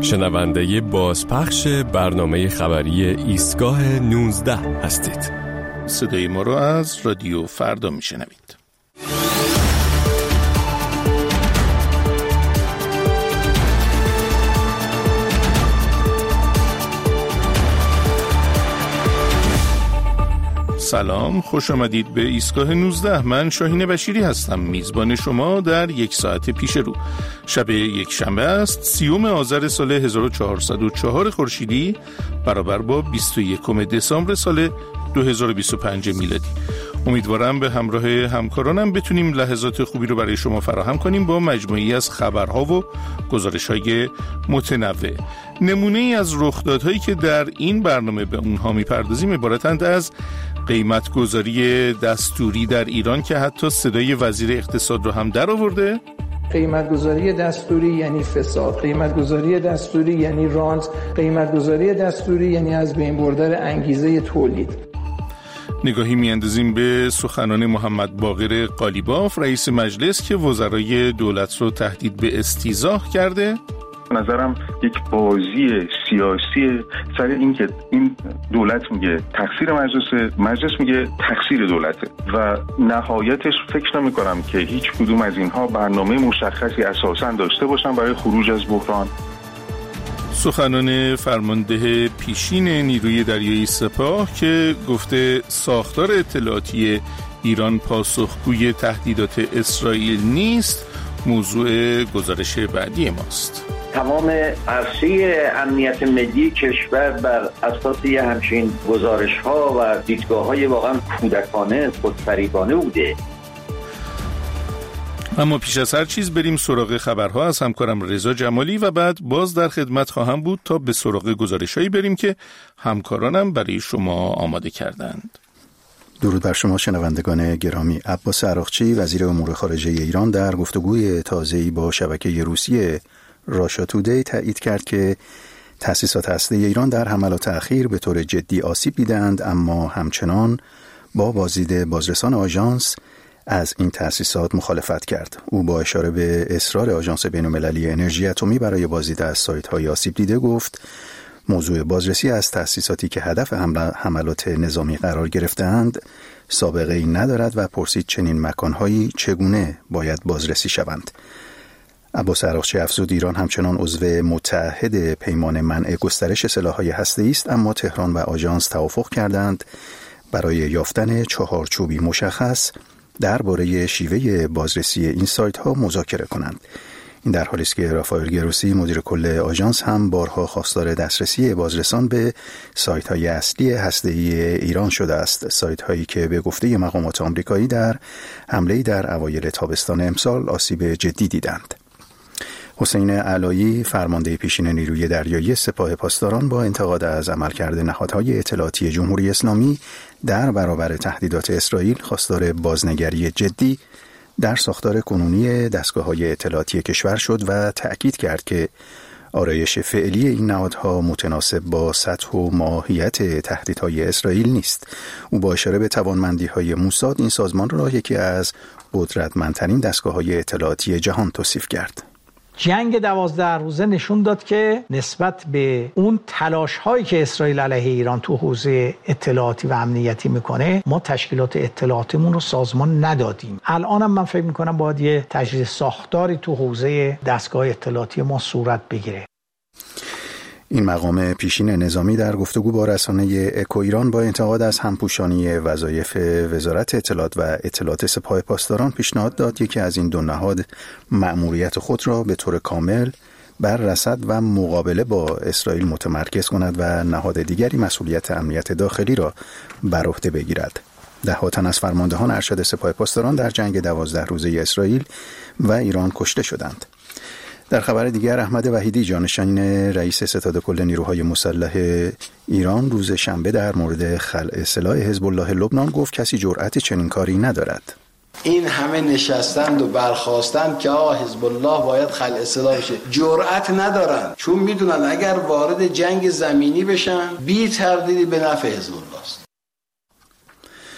شنونده بازپخش برنامه خبری ایستگاه 19 هستید. صدای ما رو از رادیو فردا میشنوید. سلام، خوش آمدید به ایستگاه 19. من شاهین بشیری هستم، میزبان شما در یک ساعت پیش رو. شب یک شنبه است، 30 آذر سال 1404 خورشیدی برابر با 21 دسامبر سال 2025 میلادی. امیدوارم به همراه همکارانم بتونیم لحظات خوبی رو برای شما فراهم کنیم با مجموعی از خبرها و گزارش‌های متنوع. نمونه‌ای از رخدادهایی که در این برنامه به اونها میپردازیم عبارتند از قیمت‌گذاری دستوری در ایران که حتی صدای وزیر اقتصاد رو هم در آورده. قیمت‌گذاری دستوری یعنی فساد، قیمت‌گذاری دستوری یعنی رانت، قیمت‌گذاری دستوری یعنی از بین بردن انگیزه تولید. نگاهی میاندازیم به سخنان محمد باقر قالیباف رئیس مجلس که وزرای دولت رو تهدید به استیضاح کرده. نظرم یک بازی سیاسی سر این که این دولت میگه تقصیر مجلس میگه تقصیر دولته و نهایتش فکر نمی کنم که هیچ کدوم از اینها برنامه مشخصی اساساً داشته باشن برای خروج از بحران. سخنان فرمانده پیشین نیروی دریایی سپاه که گفته ساختار اطلاعاتی ایران پاسخگوی تهدیدات اسرائیل نیست موضوع گزارش بعدی ماست. تمام عرصه امنیت ملی کشور بر اساس همچین گزارش‌ها و دیدگاه‌های واقعا کودکانه خودفریبانه بوده. اما پیش از هر چیز بریم سراغ خبرها از همکارم رضا جمالی و بعد باز در خدمت خواهم بود تا به سراغ گزارش‌هایی بریم که همکارانم برای شما آماده کردند. درود بر شما شنوندگان گرامی. عباس عراقچی وزیر امور خارجه ایران در گفتگوی تازه‌ای با شبکه روسیه راشا تودی تایید کرد که تأسیسات هسته‌ای ایران در حملات اخیر به طور جدی آسیب دیدند، اما همچنان با بازدید بازرسان آژانس از این تأسیسات مخالفت کرد. او با اشاره به اصرار آژانس بین‌المللی انرژی اتمی برای بازدید از سایت‌های آسیب دیده گفت موضوع بازرسی از تأسیساتی که هدف حملات نظامی قرار گرفته‌اند سابقه‌ای ندارد و پرسید چنین مکان‌هایی چگونه باید بازرسی شوند. عباس عراقچی افزود ایران همچنان عضو متحد پیمان منع گسترش سلاح‌های هسته‌ای است، اما تهران و آژانس توافق کردند برای یافتن چهارچوبی مشخص درباره شیوه بازرسی این سایت‌ها مذاکره کنند. این در حالی است که رافائل گروسی مدیر کل آژانس هم بارها خواستار دسترسی بازرسان به سایت‌های اصلی هسته‌ای ایران شده است، سایت‌هایی که به گفته مقامات آمریکایی در حمله‌ای در اوایل تابستان امسال آسیب جدی دیدند. حسین علایی فرمانده پیشین نیروی دریایی سپاه پاسداران با انتقاد از عملکرد نهادهای اطلاعاتی جمهوری اسلامی در برابر تهدیدات اسرائیل خواستار بازنگری جدی در ساختار کنونی دستگاه‌های اطلاعاتی کشور شد و تأکید کرد که آرایش فعلی این نهادها متناسب با سطح و ماهیت تهدیدهای اسرائیل نیست. او با اشاره به توانمندی‌های موساد این سازمان را یکی از قدرتمندترین دستگاه‌های اطلاعاتی جهان توصیف کرد. جنگ 12 روزه نشون داد که نسبت به اون تلاش هایی که اسرائیل علیه ایران تو حوزه اطلاعاتی و امنیتی میکنه ما تشکیلات اطلاعاتیمون رو سازمان ندادیم. الانم من فکر میکنم باید یه تجدید ساختاری تو حوزه دستگاه اطلاعاتی ما صورت بگیره. این مقام پیشین نظامی در گفتگو با رسانه اکو ایران با انتقاد از همپوشانی وظایف وزارت اطلاعات و اطلاعات سپاه پاسداران پیشنهاد داد یکی از این دو نهاد مأموریت خود را به طور کامل بر رصد و مقابله با اسرائیل متمرکز کند و نهاد دیگری مسئولیت امنیت داخلی را بر عهده بگیرد. ده‌ها تن از فرماندهان ارشد سپاه پاسداران در جنگ 12 روزه اسرائیل و ایران کشته شدند. در خبر دیگر احمد وحیدی جانشین رئیس ستاد کل نیروهای مسلح ایران روز شنبه در مورد خلع سلاح حزب الله لبنان گفت کسی جرأت چنین کاری ندارد. این همه نشستند و برخاستند که حزب الله باید خلع سلاح بشه، جرأت ندارن، چون میدونن اگر وارد جنگ زمینی بشن بی تردیدی به نفع حزب الله است.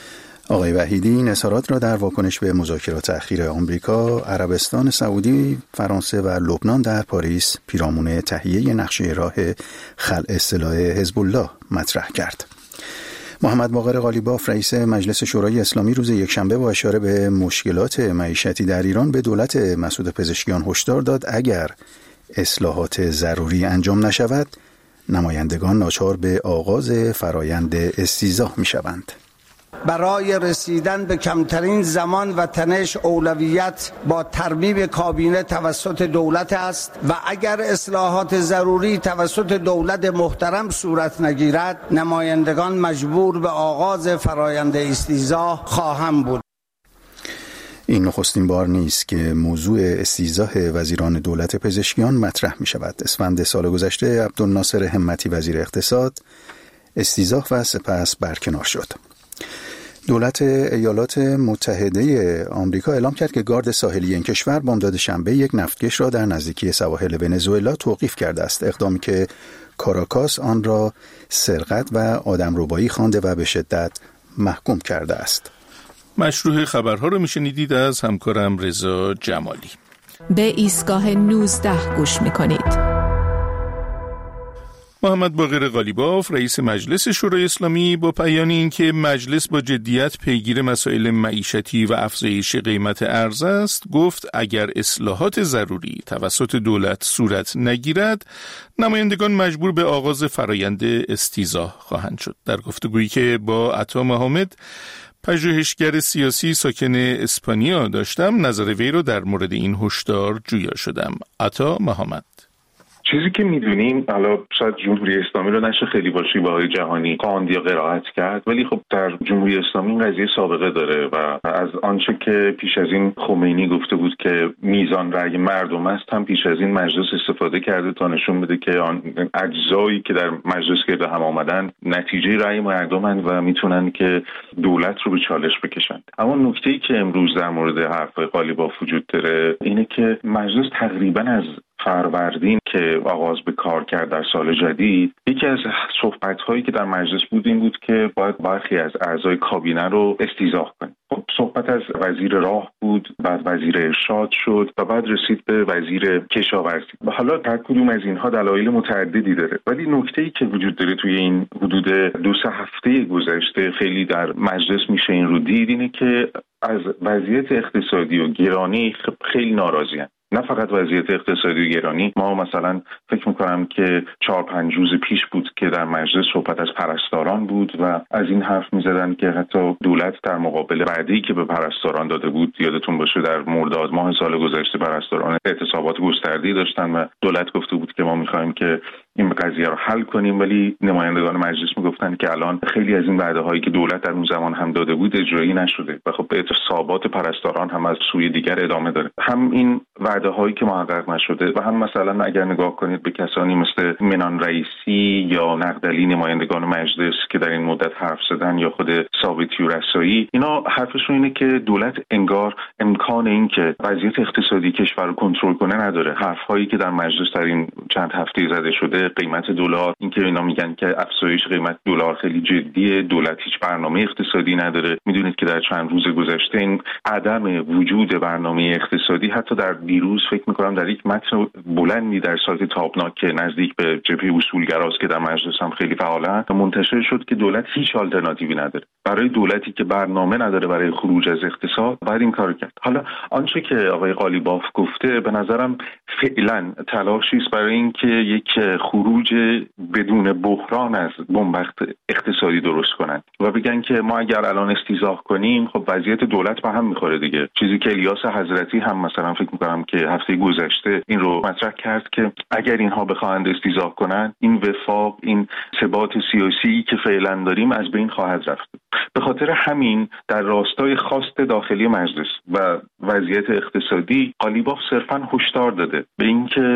آقای وحیدی این اظهارات را در واکنش به مذاکرات اخیر آمریکا، عربستان سعودی، فرانسه و لبنان در پاریس پیرامون تهیه نقشه راه خلع سلاح حزب الله مطرح کرد. محمد باقر قالیباف رئیس مجلس شورای اسلامی روز یکشنبه با اشاره به مشکلات معیشتی در ایران به دولت مسعود پزشکیان هشدار داد اگر اصلاحات ضروری انجام نشود نمایندگان ناچار به آغاز فرایند استیضاح می‌شوند. برای رسیدن به کمترین زمان و تنش اولویت با ترمیم کابینه توسط دولت است و اگر اصلاحات ضروری توسط دولت محترم صورت نگیرد نمایندگان مجبور به آغاز فرایند استیضاح خواهند بود. این نخستین بار نیست که موضوع استیضاح وزیران دولت پزشکیان مطرح می شود. اسفند سال گذشته عبدالناصر همتی وزیر اقتصاد استیضاح و سپس برکنار شد. دولت ایالات متحده آمریکا اعلام کرد که گارد ساحلی این کشور بامداد شنبه یک نفتکش را در نزدیکی سواحل ونزوئلا توقیف کرده است، اقدامی که کاراکاس آن را سرقت و آدمربایی خوانده و به شدت محکوم کرده است. مشروع خبرها رو میشنیدید از همکارم رضا جمالی. به ایستگاه 19 گوش میکنید. محمد باقر قالیباف رئیس مجلس شورای اسلامی با بیان اینکه مجلس با جدیت پیگیر مسائل معیشتی و افزایش قیمت ارز است، گفت اگر اصلاحات ضروری توسط دولت صورت نگیرد نمایندگان مجبور به آغاز فرایند استیضاح خواهند شد. در گفتگویی که با عطا محمد پژوهشگر سیاسی ساکن اسپانیا داشتم، نظر وی رو در مورد این هشدار جویا شدم. عطا محمد: چیزی که میدونیم، حالا شاید جمهوری اسلامی رو نشه خیلی با شیوه‌های جهانی خواند یا قرائت کرد، ولی خب در جمهوری اسلامی این قضیه سابقه داره و از آنچه که پیش از این خمینی گفته بود که میزان رأی مردم است، هم پیش از این مجلس استفاده کرده تا نشون بده که آن اجزایی که در مجلس گرد هم آمدن نتیجه رأی مردمن و میتونن که دولت رو به چالش بکشن. اما نکته‌ای که امروز در مورد حرف‌های قالیباف وجود داره اینه که مجلس تقریباً از فروردین که آغاز به کار کرد در سال جدید، یکی از صحبت‌هایی که در مجلس بود این بود که باید برخی از اعضای کابینه رو استیضاح کنیم. خب صحبت از وزیر راه بود، بعد وزیر ارشاد شد و بعد رسید به وزیر کشاورزی. حالا هر کدوم از اینها دلایل متعددی داره، ولی نکته‌ای که وجود داره توی این حدود 2-3 هفته گذشته خیلی در مجلس میشه این رو دید، اینه که از وضعیت اقتصادی و گرانی خیلی ناراضی‌اند. نه فقط وضعیت اقتصادی و گرانی، ما مثلا فکر میکنم که 4-5 روز پیش بود که در مجلس صحبت از پرستاران بود و از این حرف میزدن که حتی دولت در مقابل وعده‌ای که به پرستاران داده بود، یادتون باشه در مرداد ماه سال گذشته پرستاران اعتصابات گسترده‌ای داشتن و دولت گفته بود که ما میخوایم که این قضیه رو حل کنیم، ولی نمایندگان مجلس میگفتن که الان خیلی از این وعده‌هایی که دولت در اون زمان هم داده بود اجرایی نشده و خب اعتصابات پرستاران هم از سوی دیگر ادامه داره. هم این وعده‌هایی که محقق نشده و هم مثلا اگر نگاه کنید به کسانی مثل منان رئیسی یا نقدلی نمایندگان مجلس که در این مدت حرف زدن یا خود ثابتی و رسایی، اینا حرفشون اینه که دولت انگار امکان این که وضعیت اقتصادی کشور رو کنترل کنه نداره. حرف‌هایی که در مجلس در این چند هفته زده شده، قیمت دلار، اینکه اینا میگن که افزایش قیمت دلار خیلی جدیه، دولت هیچ برنامه اقتصادی نداره. میدونید که در چند روز گذشته این عدم وجود برنامه اقتصادی حتی در دیروز فکر میکنم در یک متن بلندی در سایت تابناک که نزدیک به جبهه اصولگراست که در مجلس هم خیلی فعالن منتشر شد که دولت هیچ آلترناتیوی نداره. برای دولتی که برنامه نداره برای خروج از اقتصاد باید این کارو کرد. حالا آنچه که آقای قالیباف گفته به نظرم فعلا تلاشی است برای اینکه یک خروج بدون بحران از بنبست اقتصادی درست کنند و بگن که ما اگر الان استیضاح کنیم خب وضعیت دولت به هم میخوره دیگه. چیزی که الیاس حضرتی هم مثلا فکر میکنم که هفته گذشته این رو مطرح کرد که اگر اینها بخواهند استیضاح کنند این وفاق، این ثبات سیاسی که فعلا داریم از بین خواهد رفت. به خاطر همین در راستای خواست داخلی مجلس و وضعیت اقتصادی قالیباف صرفاً هشدار داده به اینکه بیایید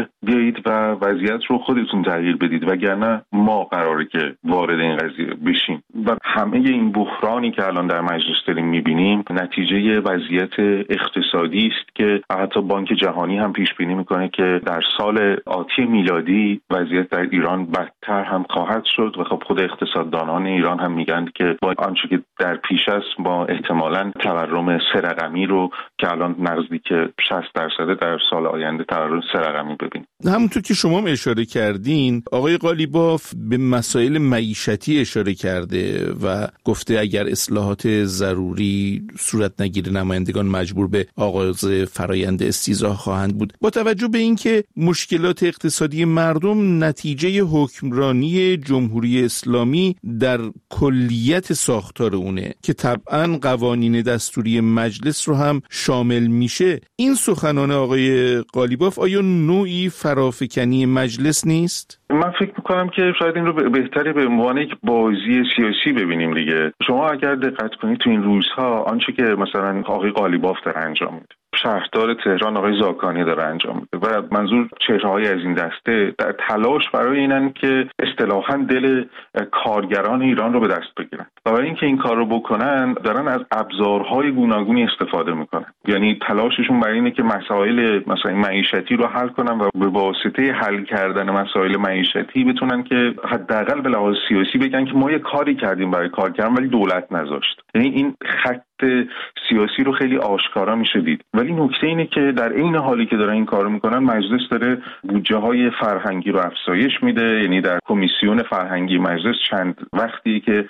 بیایید و وضعیت رو خودتون تغییر بدید وگرنه ما قراره که وارد این قضیه بشیم. و همه این بحرانی که الان در مجلس داریم میبینیم نتیجه وضعیت اقتصادی است که حتی بانک جهانی هم پیش بینی میکنه که در سال آتی میلادی وضعیت در ایران بدتر هم خواهد شد و خب خود اقتصاددانان ایران هم میگن که با آنچه که در پیش است با احتمالاً تورم سه رقمی رو که الان نزدیک 60% در سال آینده تورم سه رقمی ببینیم. همونطور که شما اشاره کردین آقای قالیباف به مسائل معیشتی اشاره کرده و گفته اگر اصلاحات ضروری صورت نگیره نمایندگان مجبور به آغاز فرایند استیضاح خواهند بود. با توجه به اینکه مشکلات اقتصادی مردم نتیجه حکمرانی جمهوری اسلامی در کلیت ساختار اونه که طبعاً قوانین دستوری مجلس رو هم شامل میشه، این سخنان آقای قالیباف آیا نوعی فرافکنی مجلس نیست؟ من فکر میکنم که شاید این رو بهتره به عنوان یک بازی سیاسی ببینیم دیگه. شما اگر دقت کنید تو این روزها آنچه که مثلا آقای قالیباف داره انجام میده، شهردار تهران آقای زاکانی داره انجام میده و منظور چهره‌های از این دسته در تلاش برای اینن که اصطلاحاً دل کارگران ایران رو به دست بگیرن و برای اینکه این کار رو بکنن دارن از ابزارهای گوناگونی استفاده میکنن. یعنی تلاششون برای اینه که مسائل مثلا معیشتی رو حل کنن و به واسطه حل کردن مسائل معیشتی بتونن که حداقل به لحاظ سیاسی بگن که ما یه کاری کردیم برای کارگران ولی دولت نذاشت. یعنی این خط سیاسی رو خیلی آشکارا میشه دید. ولی نکته اینه که در عین حالی که دارن این کارو میکنن مجلس داره بودجه های فرهنگی رو افزایش میده. یعنی در کمیسیون فرهنگی مجلس چند وقتی که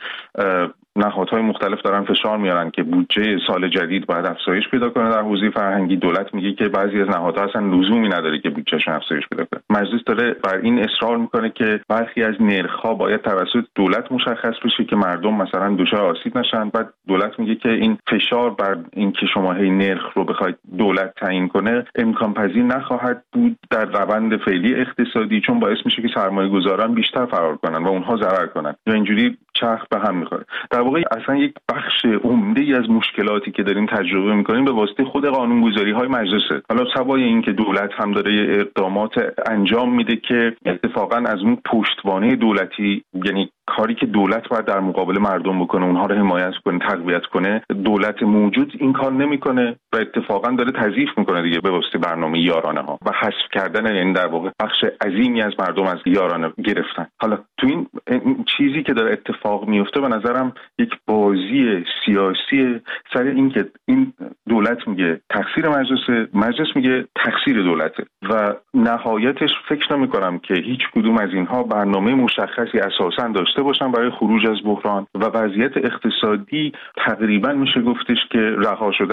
نهادهای مختلف دارن فشار میارن که بودجه سال جدید باید افزایش پیدا کنه در حوزه فرهنگی، دولت میگه که بعضی از نهادها اصلا لزومی نداره که بودجهشون افزایش پیدا کنه. مجلس داره بر این اصرار میکنه که برخی از نرخ‌ها باید توسط دولت مشخص بشه که مردم مثلا دچار آسیب نشن. بعد دولت میگه که این فشار بر این که شما هی نرخ رو بخواید دولت تعیین کنه امکان پذیر نخواهد بود در روند فعلی اقتصادی، چون باعث میشه که سرمایه‌گذاران بیشتر فرار کنن و اونها ضرر کنن یا اینجوری چرخ به هم میخوره. در واقع اصلا یک بخش عمده‌ای از مشکلاتی که داریم تجربه میکنیم به واسطه خود قانونگذاری‌های مجلسه. حالا سوای این که دولت هم داره اقدامات انجام میده که اتفاقا از اون پشتوانه دولتی، یعنی کاری که دولت باید در مقابل مردم بکنه اونها رو حمایت کنه، تقویت کنه، دولت موجود این کار نمیکنه و اتفاقا داره تضعیف میکنه دیگه به واسطه برنامه یارانه ها و حذف کردن، یعنی در واقع بخش عظیمی از مردم از یارانه گرفتن. حالا تو این چیزی که داره اتفاق میفته به نظرم یک بازی سیاسی سر این که این دولت میگه تقصیر مجلس میگه تقصیر دولته و نهایتش فکر نمیکنم که هیچ کدوم از اینها برنامه مشخصی اساسا داشته باشن برای خروج از بحران و وضعیت اقتصادی تقریبا میشه گفتش که رها شده.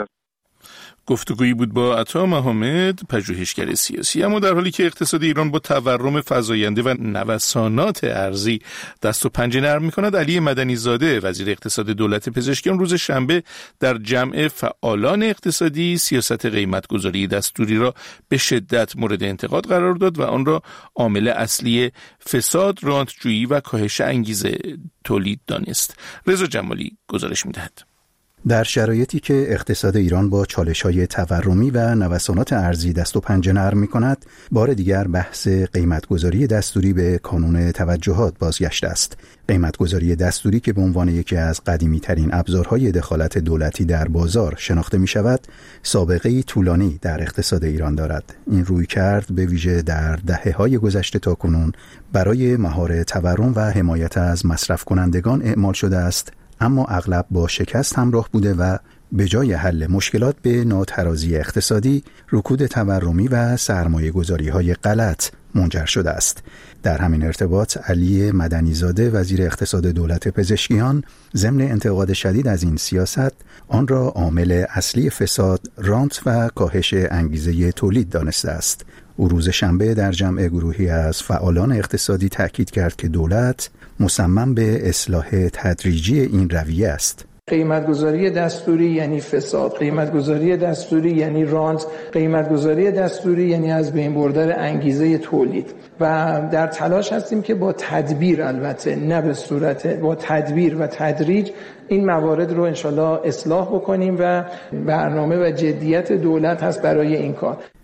گفتگویی بود با عطا محمد، پژوهشگر سیاسی. اما در حالی که اقتصاد ایران با تورم فزاینده و نوسانات ارزی دست و پنجه نرم می‌کند، علی مدنی زاده وزیر اقتصاد دولت پزشکیان روز شنبه در جمع فعالان اقتصادی سیاست قیمت‌گذاری دستوری را به شدت مورد انتقاد قرار داد و آن را عامل اصلی فساد، رانتجویی و کاهش انگیزه تولید دانست. رضا جمالی گزارش می‌دهد. در شرایطی که اقتصاد ایران با چالش‌های تورمی و نوسانات ارزی دست و پنجه نرم می‌کند، بار دیگر بحث قیمت‌گذاری دستوری به کانون توجهات بازگشته است. قیمت‌گذاری دستوری که به عنوان یکی از قدیمی‌ترین ابزارهای دخالت دولتی در بازار شناخته می‌شود، سابقه‌ای طولانی در اقتصاد ایران دارد. این رویکرد به ویژه در دهه‌های گذشته تاکنون برای مهار تورم و حمایت از مصرف کنندگان اعمال شده است، اما اغلب با شکست همراه بوده و به جای حل مشکلات به ناترازی اقتصادی، رکود تورمی و سرمایه‌گذاری‌های غلط منجر شده است. در همین ارتباط علی مدنی زاده وزیر اقتصاد دولت پزشکیان ضمن انتقاد شدید از این سیاست، آن را عامل اصلی فساد، رانت و کاهش انگیزه تولید دانسته است. او روز شنبه در جمع گروهی از فعالان اقتصادی تاکید کرد که دولت مصمم به اصلاح تدریجی این رویه است. قیمتگذاری دستوری یعنی فساد، قیمتگذاری دستوری یعنی رانت، قیمتگذاری دستوری یعنی از بین بردن انگیزه تولید و در تلاش هستیم که با تدبیر، البته نه به صورت، با تدبیر و تدریج این موارد رو انشالله اصلاح بکنیم و برنامه و جدیت دولت هست برای این کار.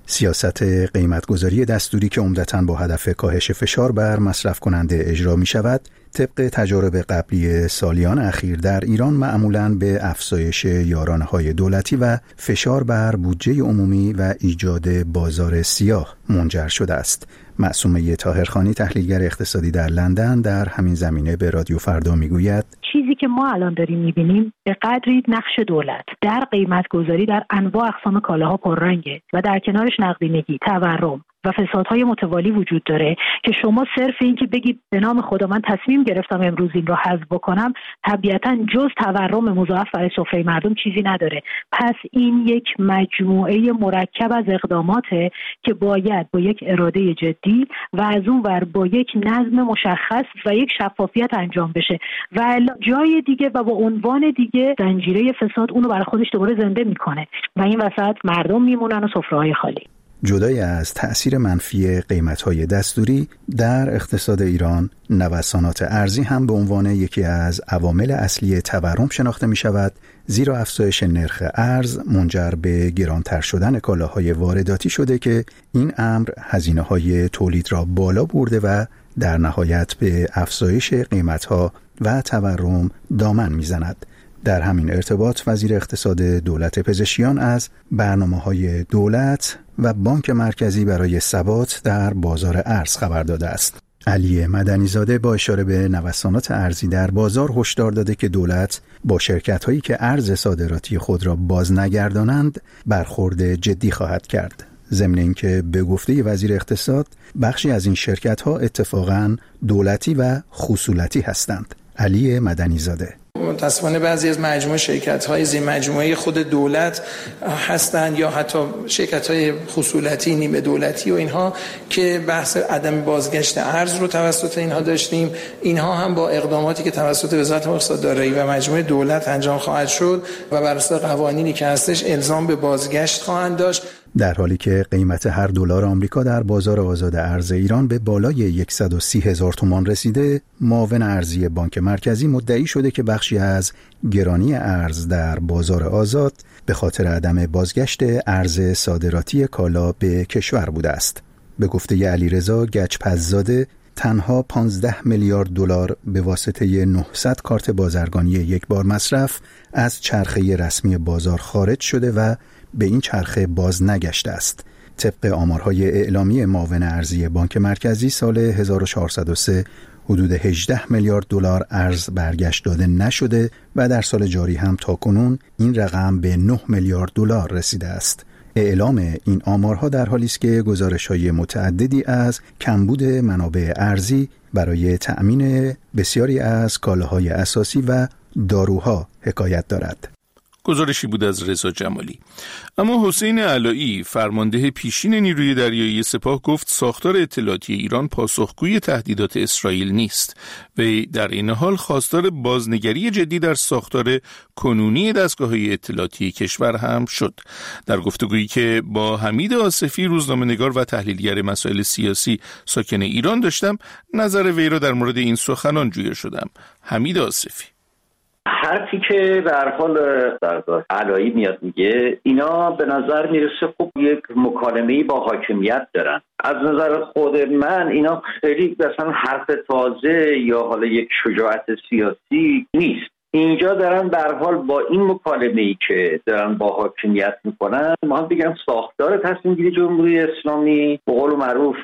سیاست قیمتگذاری دستوری که عمدتاً با هدف کاهش فشار بر مصرف کننده اجرا می شود، طبق تجارب قبلی سالیان اخیر در ایران معمولاً به افزایش یارانه‌های دولتی و فشار بر بودجه عمومی و ایجاد بازار سیاه منجر شده است. معصومه طاهرخانی، تحلیلگر اقتصادی در لندن، در همین زمینه به رادیو فردا میگوید چیزی که ما الان داریم میبینیم به قدری نقش دولت در قیمتگذاری در انواع اقسام کالاها پررنگه و در کنارش نقدینگی، تورم و فسادهای متوالی وجود داره که شما صرف این که بگید به نام خدا من تصمیم گرفتم امروز این رو حذف بکنم، طبیعتاً جز تورم مضاعف برای سفره مردم چیزی نداره. پس این یک مجموعه مرکب از اقداماته که باید با یک اراده جدی و از اون ور با یک نظم مشخص و یک شفافیت انجام بشه و جای دیگه و با عنوان دیگه زنجیره فساد اونو برای خودش دوباره زنده میکنه و این وسط مردم میمونن و سفره‌های خالی. جدای از تأثیر منفی قیمت‌های دستوری در اقتصاد ایران، نوسانات ارزی هم به عنوان یکی از عوامل اصلی تورم شناخته می شود، زیرا افزایش نرخ ارز منجر به گرانتر شدن کالاهای وارداتی شده که این امر هزینه‌های تولید را بالا برده و در نهایت به افزایش قیمت‌ها و تورم دامن می‌زند. در همین ارتباط وزیر اقتصاد دولت پزشکیان از برنامه‌های دولت و بانک مرکزی برای ثبات در بازار ارز خبر داده است. علی مدنی‌زاده با اشاره به نوسانات ارزی در بازار هشدار داده که دولت با شرکت‌هایی که ارز صادراتی خود را باز نگردانند برخورد جدی خواهد کرد. ضمن اینکه به گفته وزیر اقتصاد بخشی از این شرکت‌ها اتفاقاً دولتی و خصولتی هستند. علی مدنی‌زاده: متاسفانه بعضی از مجموعه شرکت‌های زیر مجموعه خود دولت هستند یا حتی شرکت‌های خصولتی، نیمه دولتی و اینها که بحث عدم بازگشت ارز رو توسط اینها داشتیم. اینها هم با اقداماتی که توسط وزارت اقتصاد دارایی و مجموعه دولت انجام خواهد شد و بر اساس قوانینی که هستش الزام به بازگشت خواهند داشت. در حالی که قیمت هر دلار آمریکا در بازار آزاد ارز ایران به بالای 130,000 تومان رسیده، معاون ارزی بانک مرکزی مدعی شده که بخشی از گرانی ارز در بازار آزاد به خاطر عدم بازگشت ارز صادراتی کالا به کشور بوده است. به گفته علیرضا گچپزاده، تنها 15 میلیارد دلار به واسطه 900 کارت بازرگانی یک بار مصرف از چرخه رسمی بازار خارج شده و به این چرخه باز نگشته است. طبق آمارهای اعلامی معاون ارزی بانک مرکزی سال 1403 حدود 18 میلیارد دلار ارز برگشت داده نشده و در سال جاری هم تاکنون این رقم به 9 میلیارد دلار رسیده است. اعلام این آمارها در حالی است که گزارش‌های متعددی از کمبود منابع ارزی برای تأمین بسیاری از کالاهای اساسی و داروها حکایت دارد. گزارشی بود از رضا جمالی. اما حسین علایی، فرمانده پیشین نیروی دریایی سپاه، گفت ساختار اطلاعاتی ایران پاسخگوی تهدیدات اسرائیل نیست و در این حال خواستار بازنگری جدی در ساختار کنونی دستگاه‌های اطلاعاتی کشور هم شد. در گفتگویی که با حمید آصفی، روزنامه‌نگار و تحلیلگر مسائل سیاسی ساکن ایران داشتم، نظر وی را در مورد این سخنان جویا شدم. حمید آصفی: حرفی که به هر حال علایی میاد میگه، اینا به نظر میرسه خب یک مکالمه‌ای با حاکمیت دارن. از نظر خود من اینا خیلی مثلا حرف تازه یا حالا یک شجاعت سیاسی نیست. اینجا دارن به هر حال با این مکالمه‌ای که دارن با حاکمیت میکنن، ما هم بگم ساختار تصمیم گیری جمهوری اسلامی به قول معروف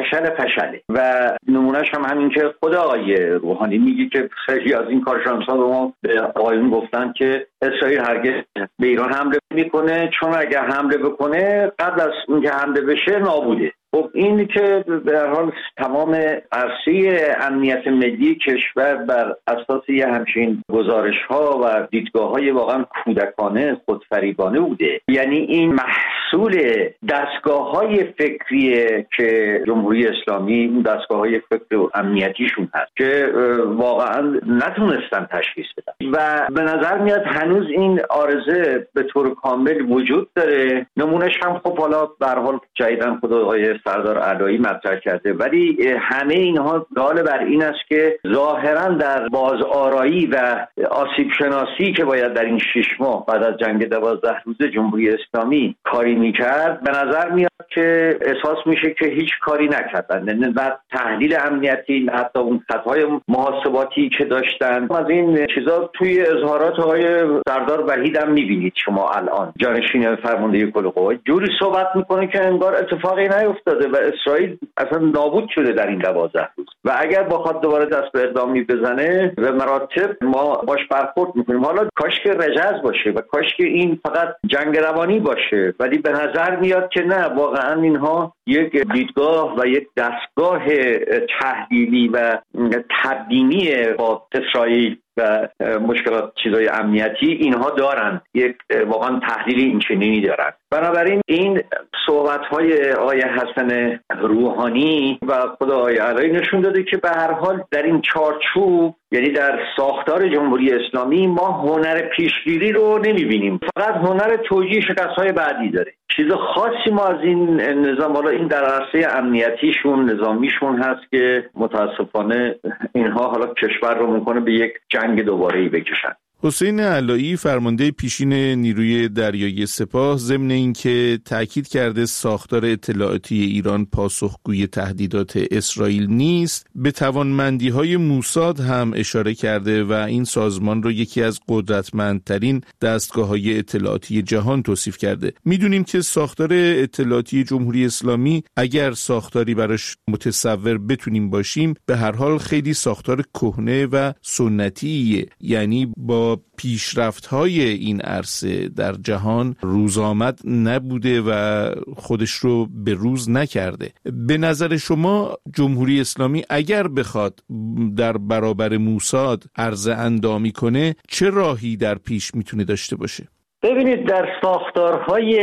فشله و نمونهش هم همین که خود آقای روحانی میگه که خیلی از این کارشناسا به ما به آقایون گفتن که اسرائیل هرگز به ایران حمله میکنه، چون اگر حمله بکنه قبل از اینکه حمله بشه نابوده. خب این که به هر حال تمام عرصه امنیت ملی کشور بر اساس یه همچین گزارش‌ها و دیدگاه‌های واقعا کودکانه خودفریبانه بوده. یعنی این محصول دستگاه‌های فکری که جمهوری اسلامی دستگاه‌های فکر و امنیتیشون هست که واقعا نتونستن تشخیص بدن و به نظر میاد هنوز این عارضه به طور کامل وجود داره. نمونهش هم خب حالا به هر حال جدیداً خود آقای سردار علایی مطرح کرده، ولی همه اینها دال بر این است که ظاهرا در بازآرایی و آسیب شناسی که باید در این 6 ماه بعد از جنگ 12 روزه جمهوری اسلامی کاری میکرد، به نظر میاد که احساس میشه که هیچ کاری نکردن و تحلیل امنیتی، حتی اون خطای محاسباتی که داشتن، از این چیزا توی اظهارات آقای سردار وحید هم میبینید. شما الان جانشین فرمانده کل قوا جوری صحبت میکنه که انگار اتفاقی نیفتاده و اسرائیل اصلا نابود شده در این 12 روز و اگر بخواد دوباره دست به اقدامی بزنه به مراتب ما باش برخورد میکنیم. حالا کاش که رجز باشه و کاش که این فقط جنگ روانی باشه، ولی به نظر میاد که نه، واقعا اینها یک دیدگاه و یک دستگاه تحلیلی و تبیینی با اسرائیل و مشکلات چیزای امنیتی اینها دارن، یک واقعا تحلیلی اینچنینی دارن. بنابراین این صحبت‌های آقای حسن روحانی و خود آقای علایی نشون داده که به هر حال در این چارچوب، یعنی در ساختار جمهوری اسلامی، ما هنر پیشگیری رو نمی‌بینیم، فقط هنر توجیه شکست‌های بعدی داره. چیز خاصی ما از این نظام، حالا این در عرصه امنیتیشون، نظامیشون هست که متاسفانه اینها حالا کشور رو میکنه به یک جنگ دوباره‌ای بکشن. حسین علایی فرمانده پیشین نیروی دریایی سپاه ضمن اینکه تاکید کرده ساختار اطلاعاتی ایران پاسخگوی تهدیدات اسرائیل نیست، به توانمندی‌های موساد هم اشاره کرده و این سازمان رو یکی از قدرتمندترین دستگاه‌های اطلاعاتی جهان توصیف کرده. میدونیم که ساختار اطلاعاتی جمهوری اسلامی، اگر ساختاری براش متصور بتونیم باشیم، به هر حال خیلی ساختار کهنه و سنتیه، یعنی با پیشرفت‌های این عرصه در جهان روزآمد نبوده و خودش رو به روز نکرده. به نظر شما جمهوری اسلامی اگر بخواد در برابر موساد عرضه اندامی کنه، چه راهی در پیش میتونه داشته باشه؟ ببینید، در ساختارهای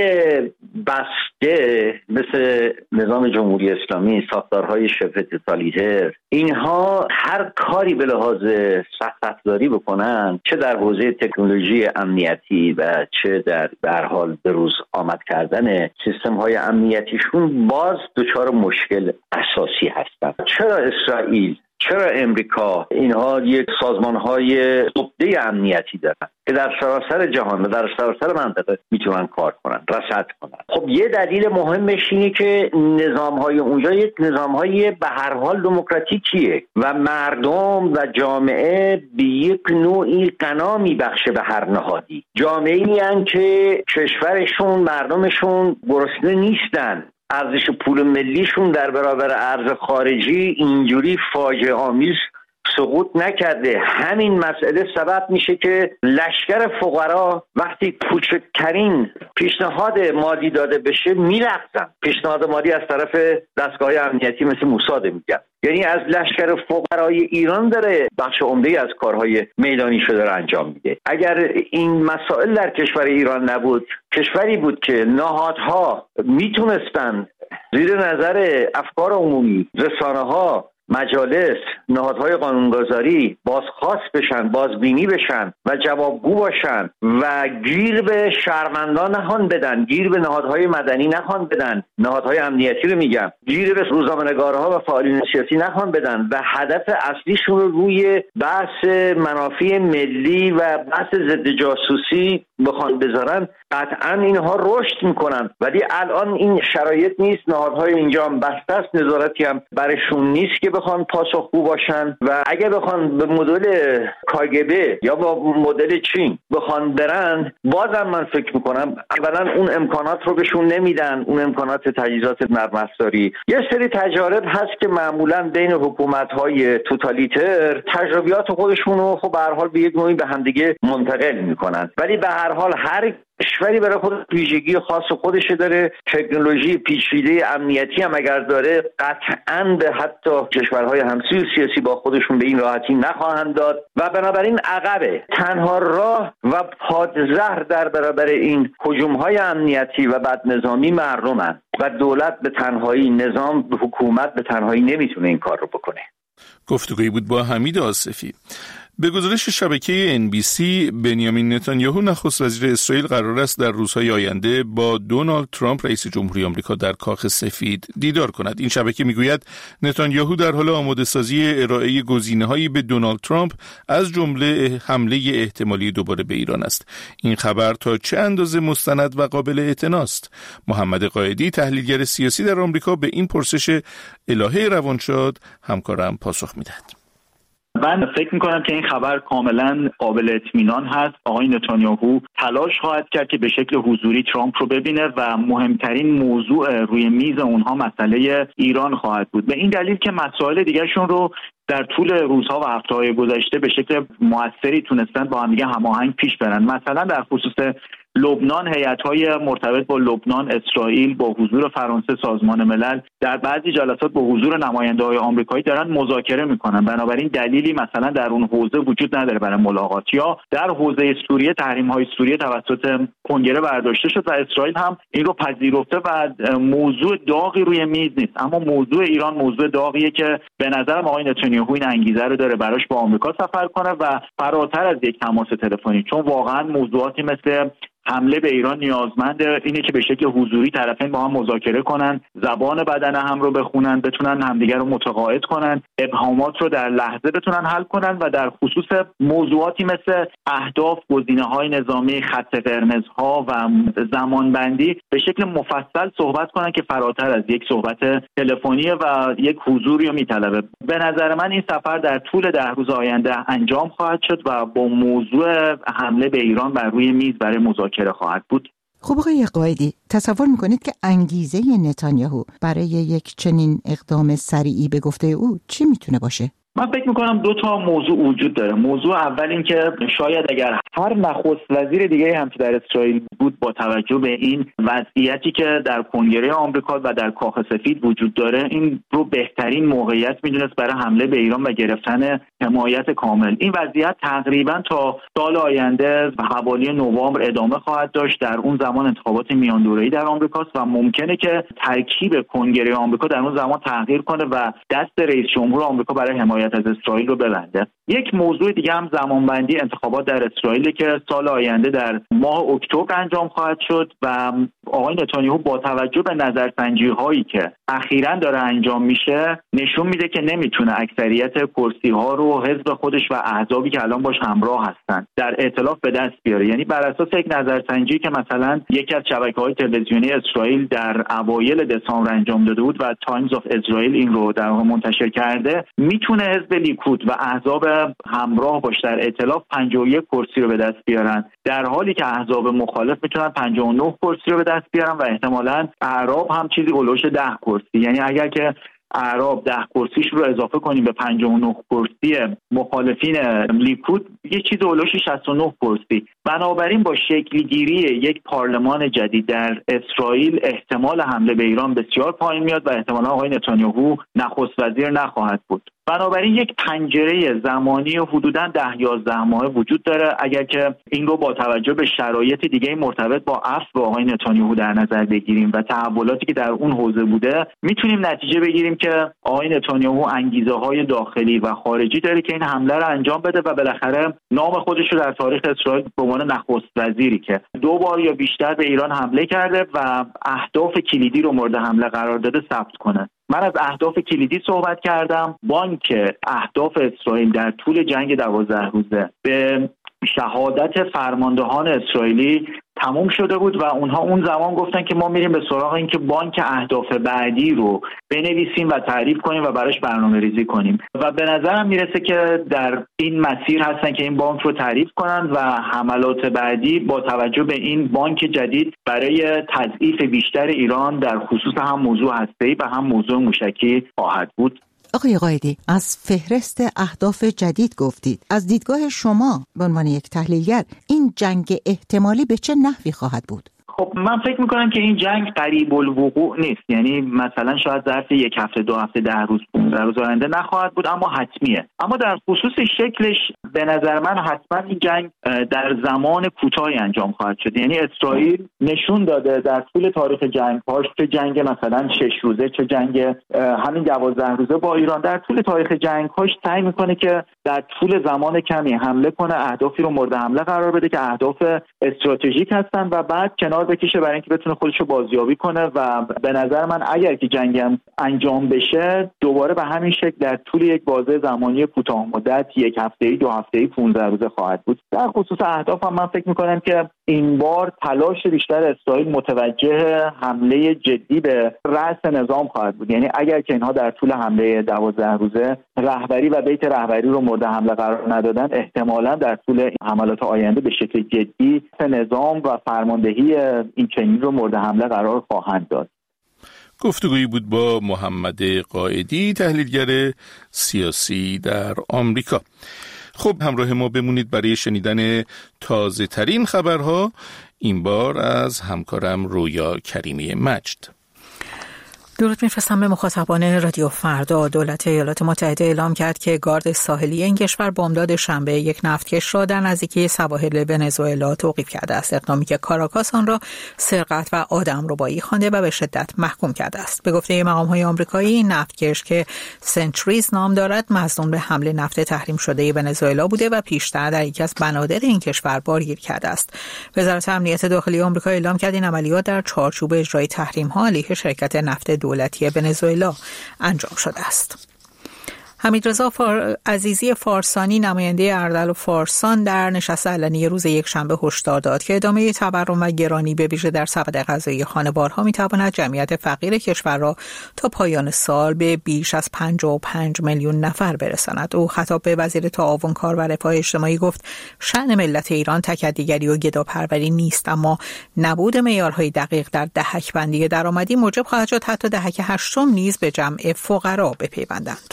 بسته مثل نظام جمهوری اسلامی، ساختارهای شبه توتالیتر، اینها هر کاری به لحاظ سخت‌افزاری بکنن، چه در حوزه تکنولوژی امنیتی و چه در به هر حال به روز آمد کردن سیستم‌های امنیتیشون، باز دچار مشکل اساسی هستند. چرا اسرائیل، چرا امریکا، اینها یک سازمان‌های عقده امنیتی دارن که در سراسر جهان و در سراسر منطقه میتونن کار کنن، رصد کنن؟ خب یه دلیل مهمش اینه که نظام‌های اونجا یک نظام‌های به هر حال دموکراتیکیه و مردم و جامعه به یک نوعی غنا میبخشه به هر نهادی. جامعه‌ای هستن که کشورشون، مردمشون گرسنه نیستن، ارزش پول ملیشون در برابر ارز خارجی اینجوری فاجعه آمیز سقوط نکرده. همین مسئله سبب میشه که لشکر فقرا وقتی کوچکترین پیشنهاد مالی داده بشه میرقصن. پیشنهاد مالی از طرف دستگاه امنیتی مثل موساد میگن، یعنی از لشکر فقرای ایران داره بخش عمده‌ای از کارهای میدانی شده رو انجام میده. اگر این مسائل در کشور ایران نبود، کشوری بود که نهادها میتونستن زیر نظر افکار عمومی، رسانه‌ها، مجالس، نهادهای قانونگذاری بازخواست بشن، بازبینی بشن و جوابگو باشن و گیر به شهروندان نخوان بدن، گیر به نهادهای مدنی نخوان بدن، نهادهای امنیتی رو میگم، گیر به روزنامه‌نگارها و فعالین سیاسی نخوان بدن و هدف اصلیشون رو روی بحث منافع ملی و بحث ضد جاسوسی بخوان بذارن، قطعا اینها رشد میکنن. ولی الان این شرایط نیست، نهادهای اینجا هم بسته است، نظارتی هم برشون نیست که بخوان پاسخگو باشن و اگر بخوان به مدل کاگبه یا با مدل چین بخوان برن، بازم من فکر میکنم اولا اون امکانات رو بهشون نمیدن، اون امکانات تجهیزات نرم افزاری. یه سری تجارب هست که معمولا بین حکومت‌های توتالیتر تجربیات خودشون رو خب به هر حال به یک نوعی به همدیگه منتقل میکنن، ولی به هر حال هر کشوری برای خود ویژگی خاص خودش داره. تکنولوژی پیچیده امنیتی هم اگر داره، قطعاً به حتی کشورهای همسوی سیاسی با خودشون به این راحتی نخواهند داد و بنابراین عقبه. تنها راه و پادزهر در برابر این هجوم‌های امنیتی و بدنظامی مردمن و دولت به تنهایی، نظام، حکومت به تنهایی نمیتونه این کار رو بکنه. گفتگویی بود با حمید آصفی. به گزارش شبکه NBC، بنیامین نتانیاهو نخست وزیر اسرائیل قرار است در روزهای آینده با دونالد ترامپ رئیس جمهوری آمریکا در کاخ سفید دیدار کند. این شبکه میگوید نتانیاهو در حال آماده سازی ارائه گزینه‌هایی به دونالد ترامپ از جمله حمله احتمالی دوباره به ایران است. این خبر تا چه اندازه مستند و قابل اعتنا است؟ محمد قائدی، تحلیلگر سیاسی در آمریکا، به این پرسش الهه روانشاد همکارم پاسخ میدهد. من فکر میکنم که این خبر کاملا قابل اطمینان هست. آقای نتانیاهو تلاش خواهد کرد که به شکل حضوری ترامپ رو ببینه و مهمترین موضوع روی میز اونها مسئله ایران خواهد بود، به این دلیل که مسائل دیگرشون رو در طول روزها و هفته‌های گذشته به شکل موثری تونستن با هم دیگه هماهنگ پیش برن. مثلا در خصوص لبنان، هیئت‌های مرتبط با لبنان، اسرائیل با حضور فرانسه، سازمان ملل در بعضی جلسات با حضور نماینده‌های آمریکایی دارن مذاکره میکنن. بنابراین دلیلی مثلا در اون حوزه وجود نداره برای ملاقات. یا در حوزه سوریه، تحریم‌های سوریه توسط کنگره برداشته شد و اسرائیل هم این رو پذیرفته و موضوع داغی روی میز نیست. اما موضوع ایران موضوع داغیه که به نظر آقای نتانیاهو این انگیزه رو داره براش با آمریکا سفر کنه و فراتر از یک تماس تلفنی، چون واقعا موضوعاتی مثل حمله به ایران نیازمند اینه که به شکل حضوری طرفین با هم مذاکره کنن، زبان بدن هم رو بخونن، بتونن همدیگر رو متقاعد کنن، ابهامات رو در لحظه بتونن حل کنن و در خصوص موضوعاتی مثل اهداف، گزینه‌های نظامی، خط قرمزها و زمانبندی به شکل مفصل صحبت کنن که فراتر از یک صحبت تلفنی و یک حضوری رو میطلبه. به نظر من این سفر در طول 10 روز آینده انجام خواهد شد و با موضوع حمله به ایران بر روی میز برای مذاکره خواهد بود. خب آقای قائدی، تصور میکنید که انگیزه نتانیاهو برای یک چنین اقدام سریعی به گفته او چی میتونه باشه؟ من فکر میکنم 2 تا موضوع وجود داره. موضوع اول این که شاید اگر هر نخست وزیر دیگه هم که در اسرائیل بود با توجه به این وضعیتی که در کنگره آمریکا و در کاخ سفید وجود داره، این رو بهترین موقعیت میدونست برای حمله به ایران و گرفتن حمایت کامل. این وضعیت تقریبا تا سال آینده و حوالی نوامبر ادامه خواهد داشت. در اون زمان انتخابات میان دوره‌ای در آمریکاست و ممکنه که ترکیب کنگره آمریکا در اون زمان تغییر کنه و دست رئیس جمهور آمریکا برای حمایت از اسرائیل رو ببنده. یک موضوع دیگه هم زمانبندی انتخابات در اسرائیل که سال آینده در ماه اکتبر انجام خواهد شد و آقای نتانیاهو با توجه به نظرسنجی هایی که اخیراً داره انجام میشه نشون میده که نمیتونه اکثریت کرسی ها رو حزب خودش و احزابی که الان باش همراه هستن در ائتلاف به دست بیاره. یعنی بر اساس یک نظرسنجی که مثلا یکی از شبکه‌های تلویزیونی اسرائیل در اوایل دسامبر انجام داده بود و تایمز آف اسرائیل این رو در واقع منتشر کرده، میتونه حزب لیکود و احزاب همراه باش در ائتلاف 51 کرسی رو به دست بیارن، در حالی که احزاب مخالف میتونن 59 کرسی رو به دست بیارن و احتمالاً اعراب هم چیزی اولش 10 کرسی. یعنی اگر که اعراب 10 کرسیش رو اضافه کنیم به 59 کرسی مخالفین لیکود، یه چیز اولش 69 کرسی. بنابراین با شکلگیری یک پارلمان جدید در اسرائیل احتمال حمله به ایران بسیار پایین میاد و احتمالاً آقای نتانیاهو نخست وزیر نخواهد بود. بنابراین یک پنجره زمانی حدوداً 10-11 ماه وجود داره. اگر که این رو با توجه به شرایط دیگه مرتبط با عفو آقای نتانیاهو در نظر بگیریم و تحولاتی که در اون حوزه بوده، میتونیم نتیجه بگیریم که آقای نتانیاهو انگیزه‌های داخلی و خارجی داره که این حمله رو انجام بده و بالاخره نام خودش رو در تاریخ اسرائیل به عنوان نخست وزیری که 2 بار یا بیشتر به ایران حمله کرده و اهداف کلیدی رو مورد حمله قرار داده ثبت کنه. من از اهداف کلیدی صحبت کردم. بانک اهداف اسرائیل در طول جنگ 12 روزه به شهادت فرماندهان اسرائیلی تموم شده بود و اونها اون زمان گفتن که ما میریم به سراغ این که بانک اهداف بعدی رو بنویسیم و تعریف کنیم و براش برنامه ریزی کنیم و به نظرم میرسه که در این مسیر هستن که این بانک رو تعریف کنن و حملات بعدی با توجه به این بانک جدید برای تضعیف بیشتر ایران در خصوص هم موضوع هسته‌ای و هم موضوع موشکی خواهد بود. آقای قائدی، از فهرست اهداف جدید گفتید. از دیدگاه شما به عنوان یک تحلیلگر این جنگ احتمالی به چه نحوی خواهد بود؟ خب من فکر میکنم که این جنگ قریب الوقوع نیست. یعنی مثلا شاید ظرف 1 هفته 2 هفته 10 روز 15 روز آینده نخواهد بود، اما حتمیه. اما در خصوص شکلش به نظر من حتما این جنگ در زمان کوتاهی انجام خواهد شد. یعنی اسرائیل نشون داده در طول تاریخ جنگ‌هاش، چه جنگ مثلا 6 روزه چه جنگ همین 12 روزه با ایران، در طول تاریخ جنگ‌هاش سعی میکنه که در طول زمان کمی حمله کنه، اهدافی رو مورد حمله قرار بده که اهداف استراتژیک هستن و بعد کنار بکشه برای اینکه بتونه خودش رو بازیابی کنه. و به نظر من اگر که جنگ هم انجام بشه دوباره به همین شکل در طول یک بازه زمانی کوتاه مدت، 1 هفته‌ای 2 هفته‌ای 15 روزه خواهد بود. در خصوص اهداف هم من فکر می‌کنم که این بار تلاش بیشتر اسرائیل متوجه حمله جدی به رأس نظام خواهد بود. یعنی اگر که اینها در طول حمله 12 روزه رهبری و بیت رهبری رو مورد حمله قرار ندادن، احتمالاً در طول حملات آینده به شکل جدی نظام و فرماندهی این چنین رو مورد حمله قرار خواهند داد. گفتگویی بود با محمد قائدی، تحلیلگر سیاسی در آمریکا. خب همراه ما بمونید برای شنیدن تازه ترین خبرها، این بار از همکارم رویا کریمی مجد. درود می‌فرستم به مخاطبان رادیو فردا. دولت ایالات متحده اعلام کرد که گارد ساحلی این کشور بامداد شنبه یک نفتکش را در نزدیکی سواحل ونزوئلا توقیف کرده است. اقدامی که کاراکاس آن را سرقت و آدمربایی خوانده و به شدت محکوم کرده است. به گفته مقام‌های آمریکایی، این نفتکش که سنچریز نام دارد مظنون به حمل نفت تحریم شده ونزوئلا بوده و پیشتر در یکی از بنادر این کشور بارگیر کرده است. وزارت امنیت داخلی آمریکا اعلام کرد این عملیات در چارچوب اجرای تحریم‌ها علیه شرکت نفت دولتی ونزوئلا انجام شده است. حمیدرضا عزیزی فارسانی، نماینده اردل و فارسان، در نشست علنی روز یکشنبه هشدار داد که ادامه تورم و گرانی به ویژه در سبد غذایی خانوارها می‌تواند جمعیت فقیر کشور را تا پایان سال به بیش از 55 میلیون نفر برساند. او خطاب به وزیر تعاون کار و رفاه اجتماعی گفت شأن ملت ایران تکدیگری و گداپروری نیست، اما نبود معیارهای دقیق در دهک‌بندی درآمدی موجب خواهد شد حتی دهک هشتم نیز به جمع فقرا بپیوندند.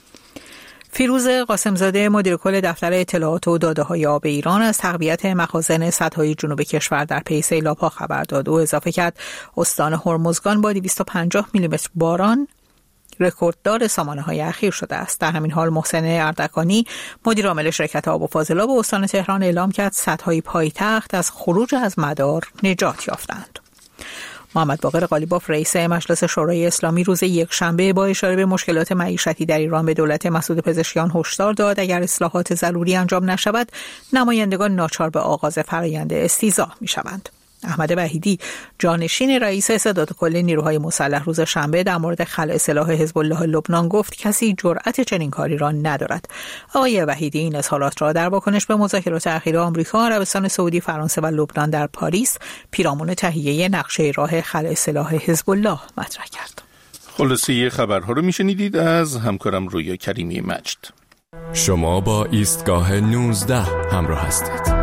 فیروز قاسمزاده، مدیر کل دفتر اطلاعات و داده‌های آب ایران، از تقویت مخازن سدهای جنوب کشور در پی سیلاب‌ها خبر داد. او اضافه کرد استان هرمزگان با 250 میلیمتر باران رکورددار سامانه‌های اخیر شده است. در همین حال محسن اردکانی، مدیر عامل شرکت آب و فاضلاب استان تهران، اعلام کرد سدهای پایتخت از خروج از مدار نجات یافتند. محمد باقر قالیباف، رئیس مجلس شورای اسلامی، روز یکشنبه با اشاره به مشکلات معیشتی در ایران به دولت مسعود پزشکیان هشدار داد اگر اصلاحات ضروری انجام نشود نمایندگان ناچار به آغاز فرآیند استیضاح می‌شوند. احمد وحیدی، جانشین رئیس ستاد کل نیروهای مسلح، روز شنبه در مورد خلع سلاح حزب الله لبنان گفت کسی جرأت چنین کاری را ندارد. آقای وحیدی این اظهارات را در واکنش به مذاکرات اخیر آمریکا، عربستان سعودی، فرانسه و لبنان در پاریس پیرامون تهیه نقشه راه خلع سلاح حزب الله مطرح کرد. خلاصه خبرها رو میشنیدید از همکارم رویا کریمی مجد. شما با ایستگاه 19 همراه هستید.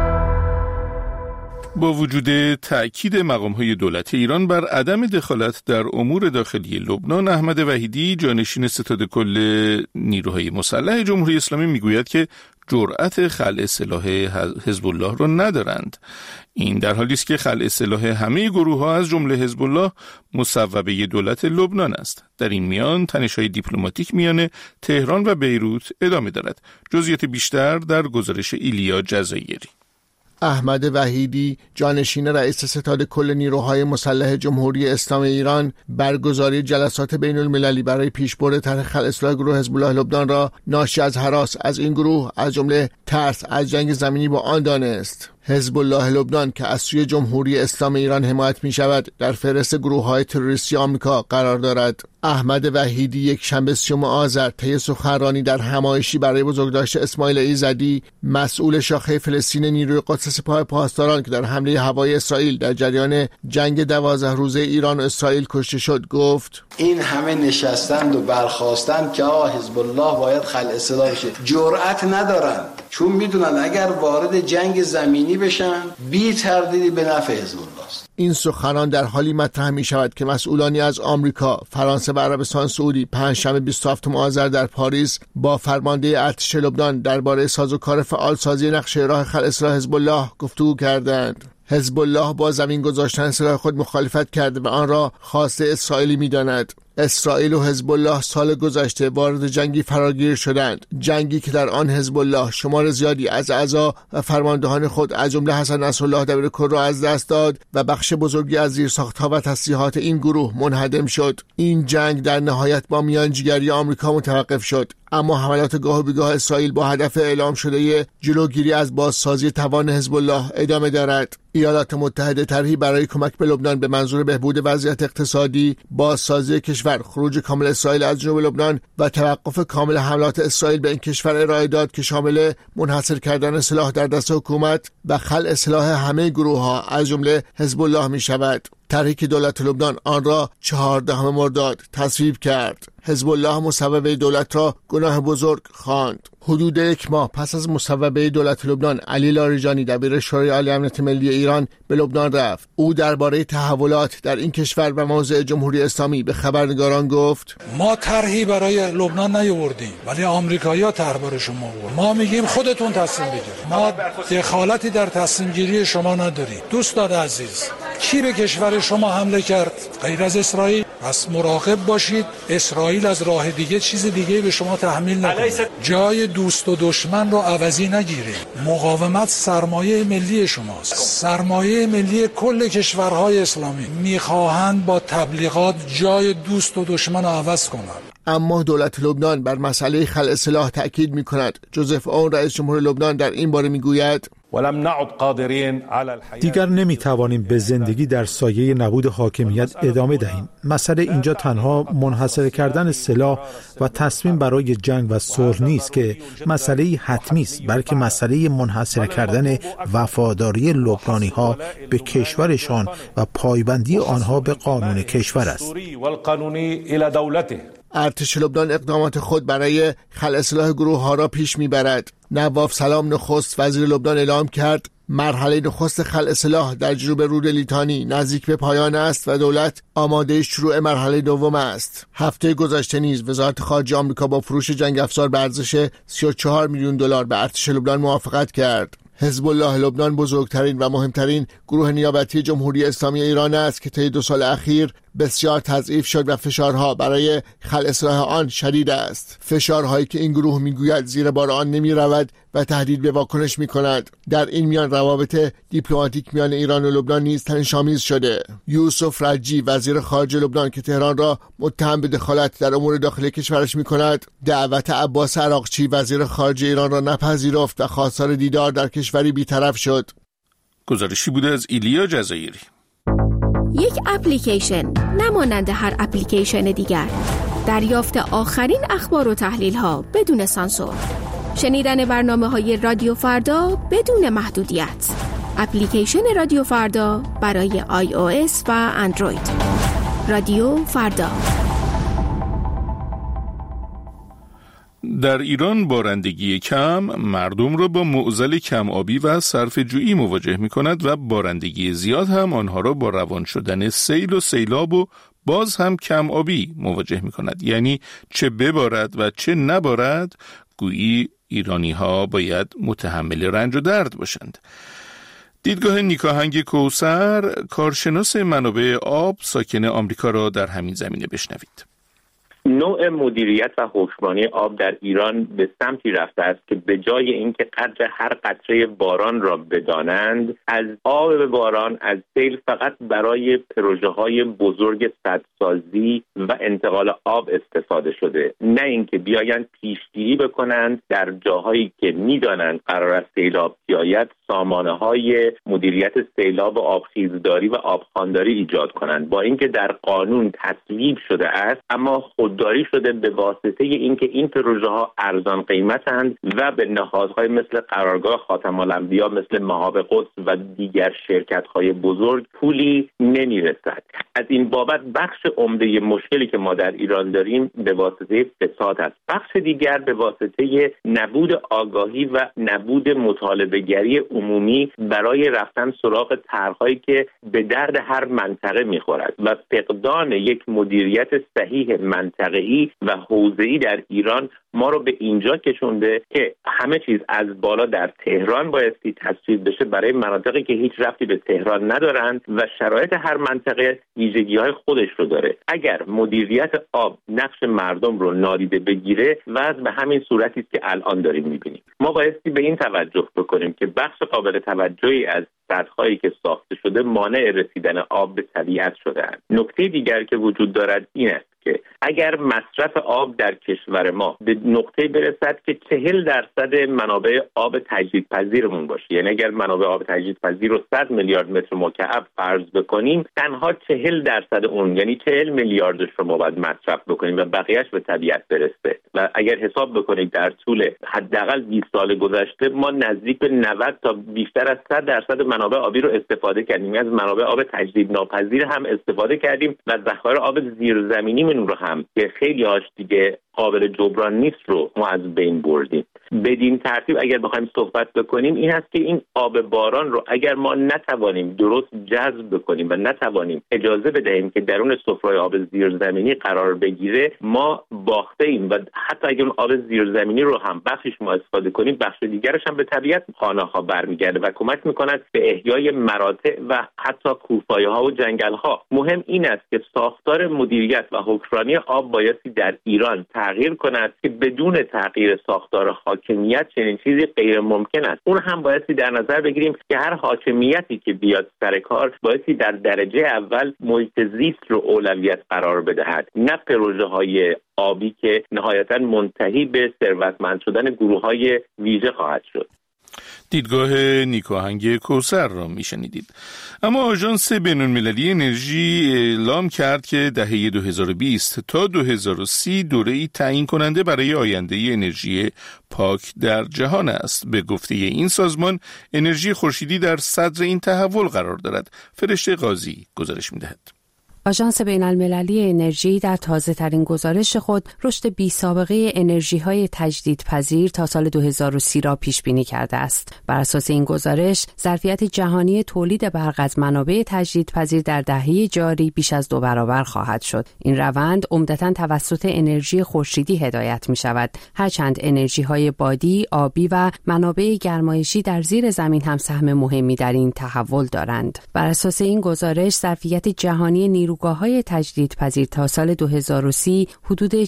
با وجود تأکید مقام‌های دولت ایران بر عدم دخالت در امور داخلی لبنان، احمد وحیدی، جانشین ستاد کل نیروهای مسلح جمهوری اسلامی، میگوید که جرأت خلع سلاح حزب الله را ندارند. این در حالی است که خلع سلاح همه گروه‌ها از جمله حزب الله مصوبه دولت لبنان است. در این میان تنش‌های دیپلماتیک میان تهران و بیروت ادامه دارد. جزئیات بیشتر در گزارش ایلیا جزایری. احمد وحیدی، جانشین رئیس ستاد کل نیروهای مسلح جمهوری اسلامی ایران، برگزاری جلسات بین المللی برای پیشبرد طرح خلع سلاح گروه حزب الله لبنان را ناشی از هراس از این گروه از جمله ترس از جنگ زمینی با آن دانست. حزب الله لبنان که از سوی جمهوری اسلامی ایران حمایت می شود در فهرست گروه‌های تروریستی آمریکا قرار دارد. احمد وحیدی یک شنبه 30 آذر طی سخنرانی در همایشی برای بزرگداشت اسماعیل ایزدی، مسئول شاخه فلسطین نیروی قدس سپاه پاسداران که در حمله هوایی اسرائیل در جریان جنگ 12 روزه ایران و اسرائیل کشته شد، گفت این همه نشستند و برخاستند که حزب الله باید خلع سلاح بشه، جرأت ندارند، چون میدونن اگر وارد جنگ زمینی بشن بی تردیدی به نفع حزب الله است. این سخنان در حالی مطرح می شود که مسئولانی از آمریکا، فرانسه و عربستان سعودی پنجشنبه 27 آذر در پاریس با فرمانده ارتش لبنان درباره سازوکار فعالسازی نقشه راه خلع سلاح حزب الله گفتگو کردند. حزب الله با زمین گذاشتن سلاح خود مخالفت کرده و آن را خواسته اسرائیلی می داند. اسرائیل و حزب الله سال گذشته وارد جنگی فراگیر شدند، جنگی که در آن حزب الله شمار زیادی از اعضا و فرماندهان خود از جمله حسن نصرالله دبیرکل را از دست داد و بخش بزرگی از زیرساخت‌ها و تسلیحات این گروه منهدم شد. این جنگ در نهایت با میانجیگری آمریکا متوقف شد، اما حملات گاه و بیگاه اسرائیل با هدف اعلام شده جلوگیری از بازسازی توان حزب الله ادامه دارد. ایالات متحده طرحی برای کمک به لبنان به منظور بهبود وضعیت اقتصادی، بازسازی کشور، خروج کامل اسرائیل از جنوب لبنان و توقف کامل حملات اسرائیل به این کشور ارائه داد که شامل منحصر کردن سلاح در دست حکومت و خلع سلاح همه گروه‌ها از جمله حزب الله می شود. طرحی که دولت لبنان آن را 14 مرداد تصویب کرد. حزب الله مصوبه دولت را گناه بزرگ خواند. حدود 1 ماه پس از مصوبه دولت لبنان، علی لاریجانی دبیر شورای عالی امنیت ملی ایران به لبنان رفت. او درباره تحولات در این کشور و موضع جمهوری اسلامی به خبرنگاران گفت: ما طرحی برای لبنان نیاوردیم، ولی آمریکایی‌ها طرح برای شما آوردن. ما میگیم خودتون تصمیم بگیرید. ما دخالتی در تصمیم گیری شما نداریم. دوستان عزیز، کی به کشور شما حمله کرد غیر از اسرائیل؟ پس مراقب باشید اسرائیل از راه دیگه چیز دیگه به شما تحمیل نکنه. جای دوست و دشمن رو عوضی نگیرید. مقاومت سرمایه ملی شماست، سرمایه ملی کل کشورهای اسلامی. میخواهند با تبلیغات جای دوست و دشمن رو عوض کنند. اما دولت لبنان بر مسئله خلع سلاح تأکید می‌کند. جوزف اون رئیس جمهور لبنان در این باره می‌گوید: دیگر نمیتوانیم به زندگی در سایه نبود حاکمیت ادامه دهیم. مسئله اینجا تنها منحصر کردن سلاح و تصمیم برای جنگ و صلح نیست که مسئله حتمی است، بلکه مسئله منحصر کردن وفاداری لبنانی‌ها به کشورشان و پایبندی آنها به قانون کشور است. ارتش لبنان اقدامات خود برای خلع سلاح گروه‌ها را پیش می‌برد. نواف سلام نخست وزیر لبنان اعلام کرد مرحله نخست خلع سلاح در جنوب رود لیتانی نزدیک به پایان است و دولت آماده شروع مرحله دوم است. هفته گذشته نیز وزارت خارجه آمریکا با فروش جنگ افزار به ارزش 34 میلیون دلار به ارتش لبنان موافقت کرد. حزب الله لبنان بزرگترین و مهمترین گروه نیابتی جمهوری اسلامی ایران است که طی 2 سال اخیر بسیار تضعیف شد و فشارها برای خلع سلاح آن شدید است. فشارهایی که این گروه میگوید زیر بار آن نمی رود و تهدید به واکنش می کند. در این میان روابط دیپلماتیک میان ایران و لبنان نیز تنش‌آمیز شده. یوسف رجی وزیر خارجه لبنان که تهران را متهم به دخالت در امور داخلی کشورش می کند، دعوت عباس عراقچی وزیر خارجه ایران را نپذیرفت و خواستار دیدار در کشوری بی‌طرف شد. گزارشی بوده از ایلیا جزایری. یک اپلیکیشن نمانند هر اپلیکیشن دیگر. دریافت آخرین اخبار و تحلیل ها بدون سانسور. شنیدن برنامه‌های رادیو فردا بدون محدودیت. اپلیکیشن رادیو فردا برای iOS و اندروید. رادیو فردا. در ایران بارندگی کم مردم را با معضل کم آبی و صرفه‌جویی مواجه می‌کند و بارندگی زیاد هم آنها را با روان شدن سیل و سیلاب و باز هم کم آبی مواجه می‌کند. یعنی چه ببارد و چه نبارد، گویی ایرانی‌ها باید متحمل رنج و درد باشند. دیدگاه نیکاهنگ کوثر، کارشناس منابع آب ساکن آمریکا، را در همین زمینه بشنوید. نوع مدیریت و حکمرانی آب در ایران به سمتی رفته است که به جای اینکه قدر هر قطره باران را بدانند، از آب باران، از سیل فقط برای پروژه‌های بزرگ سدسازی و انتقال آب استفاده شده، نه اینکه بیایند پیشگیری بکنند در جاهایی که می‌دانند قرار است سیلاب بیاید سامانه‌های مدیریت سیلاب و آبخیزداری و آبخوانداری ایجاد کنند. با اینکه در قانون تصویب شده است، اما خودداری شده به واسطه اینکه این پروژه ها ارزان قیمتند و به نهادهای مثل قرارگاه خاتم الانبیا، مثل مهاب قدس و دیگر شرکت های بزرگ پولی نمیرسد. از این بابت بخش عمده مشکلی که ما در ایران داریم به واسطه فساد است. بخش دیگر به واسطه نبود آگاهی و نبود مطالبه‌گری عمومی برای رفتن سراغ طرح‌هایی که به درد هر منطقه می‌خورد و فقدان یک مدیریت صحیح منطقه منطقه‌ای و حوزه‌ای در ایران ما رو به اینجا کشونده که همه چیز از بالا در تهران بایستی تصویب بشه برای مناطقی که هیچ ربطی به تهران ندارند و شرایط هر منطقه ویژگی‌های خودش رو داره. اگر مدیریت آب نقش مردم رو نادیده بگیره وضع به همین صورتی است که الان داریم می‌بینیم. ما بایستی به این توجه بکنیم که بخش قابل توجهی از سدهایی که ساخته شده مانع رسیدن آب به طبیعت شده‌اند. نکته دیگر که وجود دارد این است که اگر مصرف آب در کشور ما به نقطه برسد که 40% منابع آب تجدیدپذیرمون باشه، یعنی اگر منابع آب تجدیدپذیر رو 100 میلیارد متر مکعب فرض بکنیم، تنها 40% اون یعنی 40 میلیاردش رو ما باید مصرف بکنیم و بقیهش به طبیعت برسه. و اگر حساب بکنید در طول حداقل 20 سال گذشته ما نزدیک به 90 تا بیشتر از 100% منابع آبی رو استفاده کردیم، از منابع آب تجدیدناپذیر هم استفاده کردیم و ذخایر آب زیرزمینی رو هم که خیلی هاش دیگه قابل جبران نیست رو ما از بین بردیم. بدین ترتیب اگر بخوایم صحبت بکنیم این هست که این آب باران رو اگر ما نتوانیم درست جذب بکنیم و نتوانیم اجازه بدهیم که درون سفره آب زیرزمینی قرار بگیره، ما باخته ایم و حتی اگر اون آب زیرزمینی رو هم بخشش ما استفاده کنیم، بخش دیگرش هم به طبیعت خانه‌ها برمیگرده و کمک می‌کند به احیای مراتع و حتی کوهپایه‌ها و جنگل‌ها. مهم این است که ساختار مدیریت و حکمرانی آب بایستی در ایران تغییر کند که بدون تغییر ساختار حاکمیت چنین چیزی غیر ممکن است. اون هم بایستی در نظر بگیریم که هر حاکمیتی که بیاد سر کار بایستی در درجه اول محیط زیست رو اولویت قرار بدهد، نه پروژه‌های آبی که نهایتاً منتهی به ثروتمند شدن گروه‌های ویژه خواهد شد. دیدگاه نیکاهنگ کوثر را میشنیدید. اما آژانس بین‌المللی انرژی اعلام کرد که دهه 2020 تا 2030 دوره‌ای تعیین کننده برای آینده انرژی پاک در جهان است. به گفته این سازمان انرژی خورشیدی در صدر این تحول قرار دارد. فرشته قاضی گزارش می‌دهد. آژانس بین‌المللی انرژی در تازه‌ترین گزارش خود رشد بی‌سابقه انرژی‌های تجدیدپذیر تا سال 2030 را پیش‌بینی کرده است. بر اساس این گزارش، ظرفیت جهانی تولید برق از منابع تجدیدپذیر در دهه جاری بیش از 2 برابر خواهد شد. این روند عمدتاً توسط انرژی خورشیدی هدایت می‌شود، هرچند انرژی‌های بادی، آبی و منابع گرمایشی در زیر زمین هم سهم مهمی در این تحول دارند. بر اساس این گزارش، ظرفیت جهانی نیروگاه‌های تجدیدپذیر تا سال 2030 حدود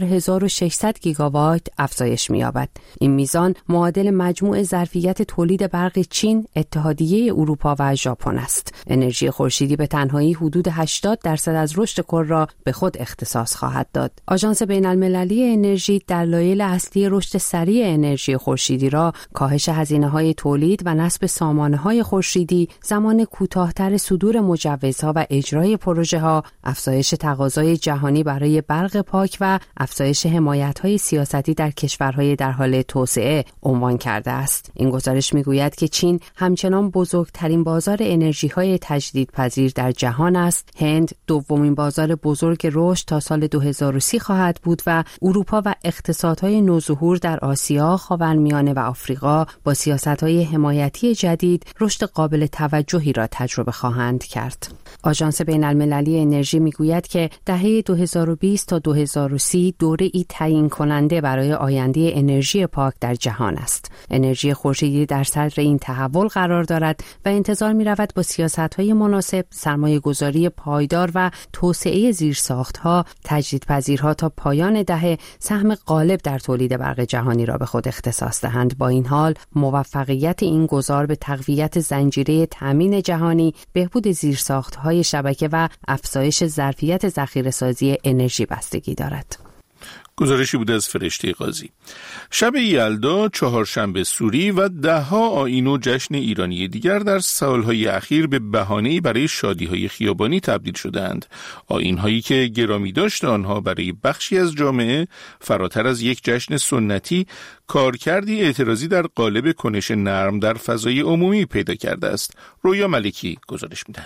4600 گیگاوات افزایش می‌یابد. این میزان معادل مجموع ظرفیت تولید برق چین، اتحادیه اروپا و ژاپن است. انرژی خورشیدی به تنهایی حدود 80% از رشد کل را به خود اختصاص خواهد داد. آژانس بین‌المللی انرژی دلایل اصلی رشد سریع انرژی خورشیدی را کاهش هزینه‌های تولید و نصب سامانه‌های خورشیدی، زمان کوتاه‌تر صدور مجوزها و اجرای پروژه‌ها، افزایش تقاضای جهانی برای برق پاک و افزایش حمایت‌های سیاستی در کشورهای در حال توسعه عنوان کرده است. این گزارش می‌گوید که چین همچنان بزرگترین بازار انرژی‌های تجدیدپذیر در جهان است. هند دومین بازار بزرگ رشد تا سال 2030 خواهد بود و اروپا و اقتصادهای نوظهور در آسیا، خاورمیانه و آفریقا با سیاست‌های حمایتی جدید رشد قابل توجهی را تجربه خواهند کرد. آژانس بین‌المللی انرژی میگوید که دهه 2020 تا 2030 دوره‌ای تعیین کننده برای آینده انرژی پاک در جهان است. انرژی خورشیدی در صدر این تحول قرار دارد و انتظار می‌رود با سیاست‌های مناسب، سرمایه‌گذاری پایدار و توسعه زیرساخت‌ها، تجدیدپذیرها تا پایان دهه سهم غالب در تولید برق جهانی را به خود اختصاص دهند. با این حال، موفقیت این گذار به تقویت زنجیره تامین جهانی، بهبود زیرساخت‌های شبکه و افزایش ظرفیت ذخیره‌سازی انرژی بستگی دارد. گزارشی بود از فرشته قاضی. شب یلدا، چهارشنبه سوری و ده‌ها آیین و جشن ایرانی دیگر در سالهای اخیر به بهانه‌ای برای شادی‌های خیابانی تبدیل شدند. آیین‌هایی که گرامی داشت آنها برای بخشی از جامعه فراتر از یک جشن سنتی، کارکردی اعتراضی در قالب کنش نرم در فضای عمومی پیدا کرده است. رویا ملکی گزارش می‌دهد.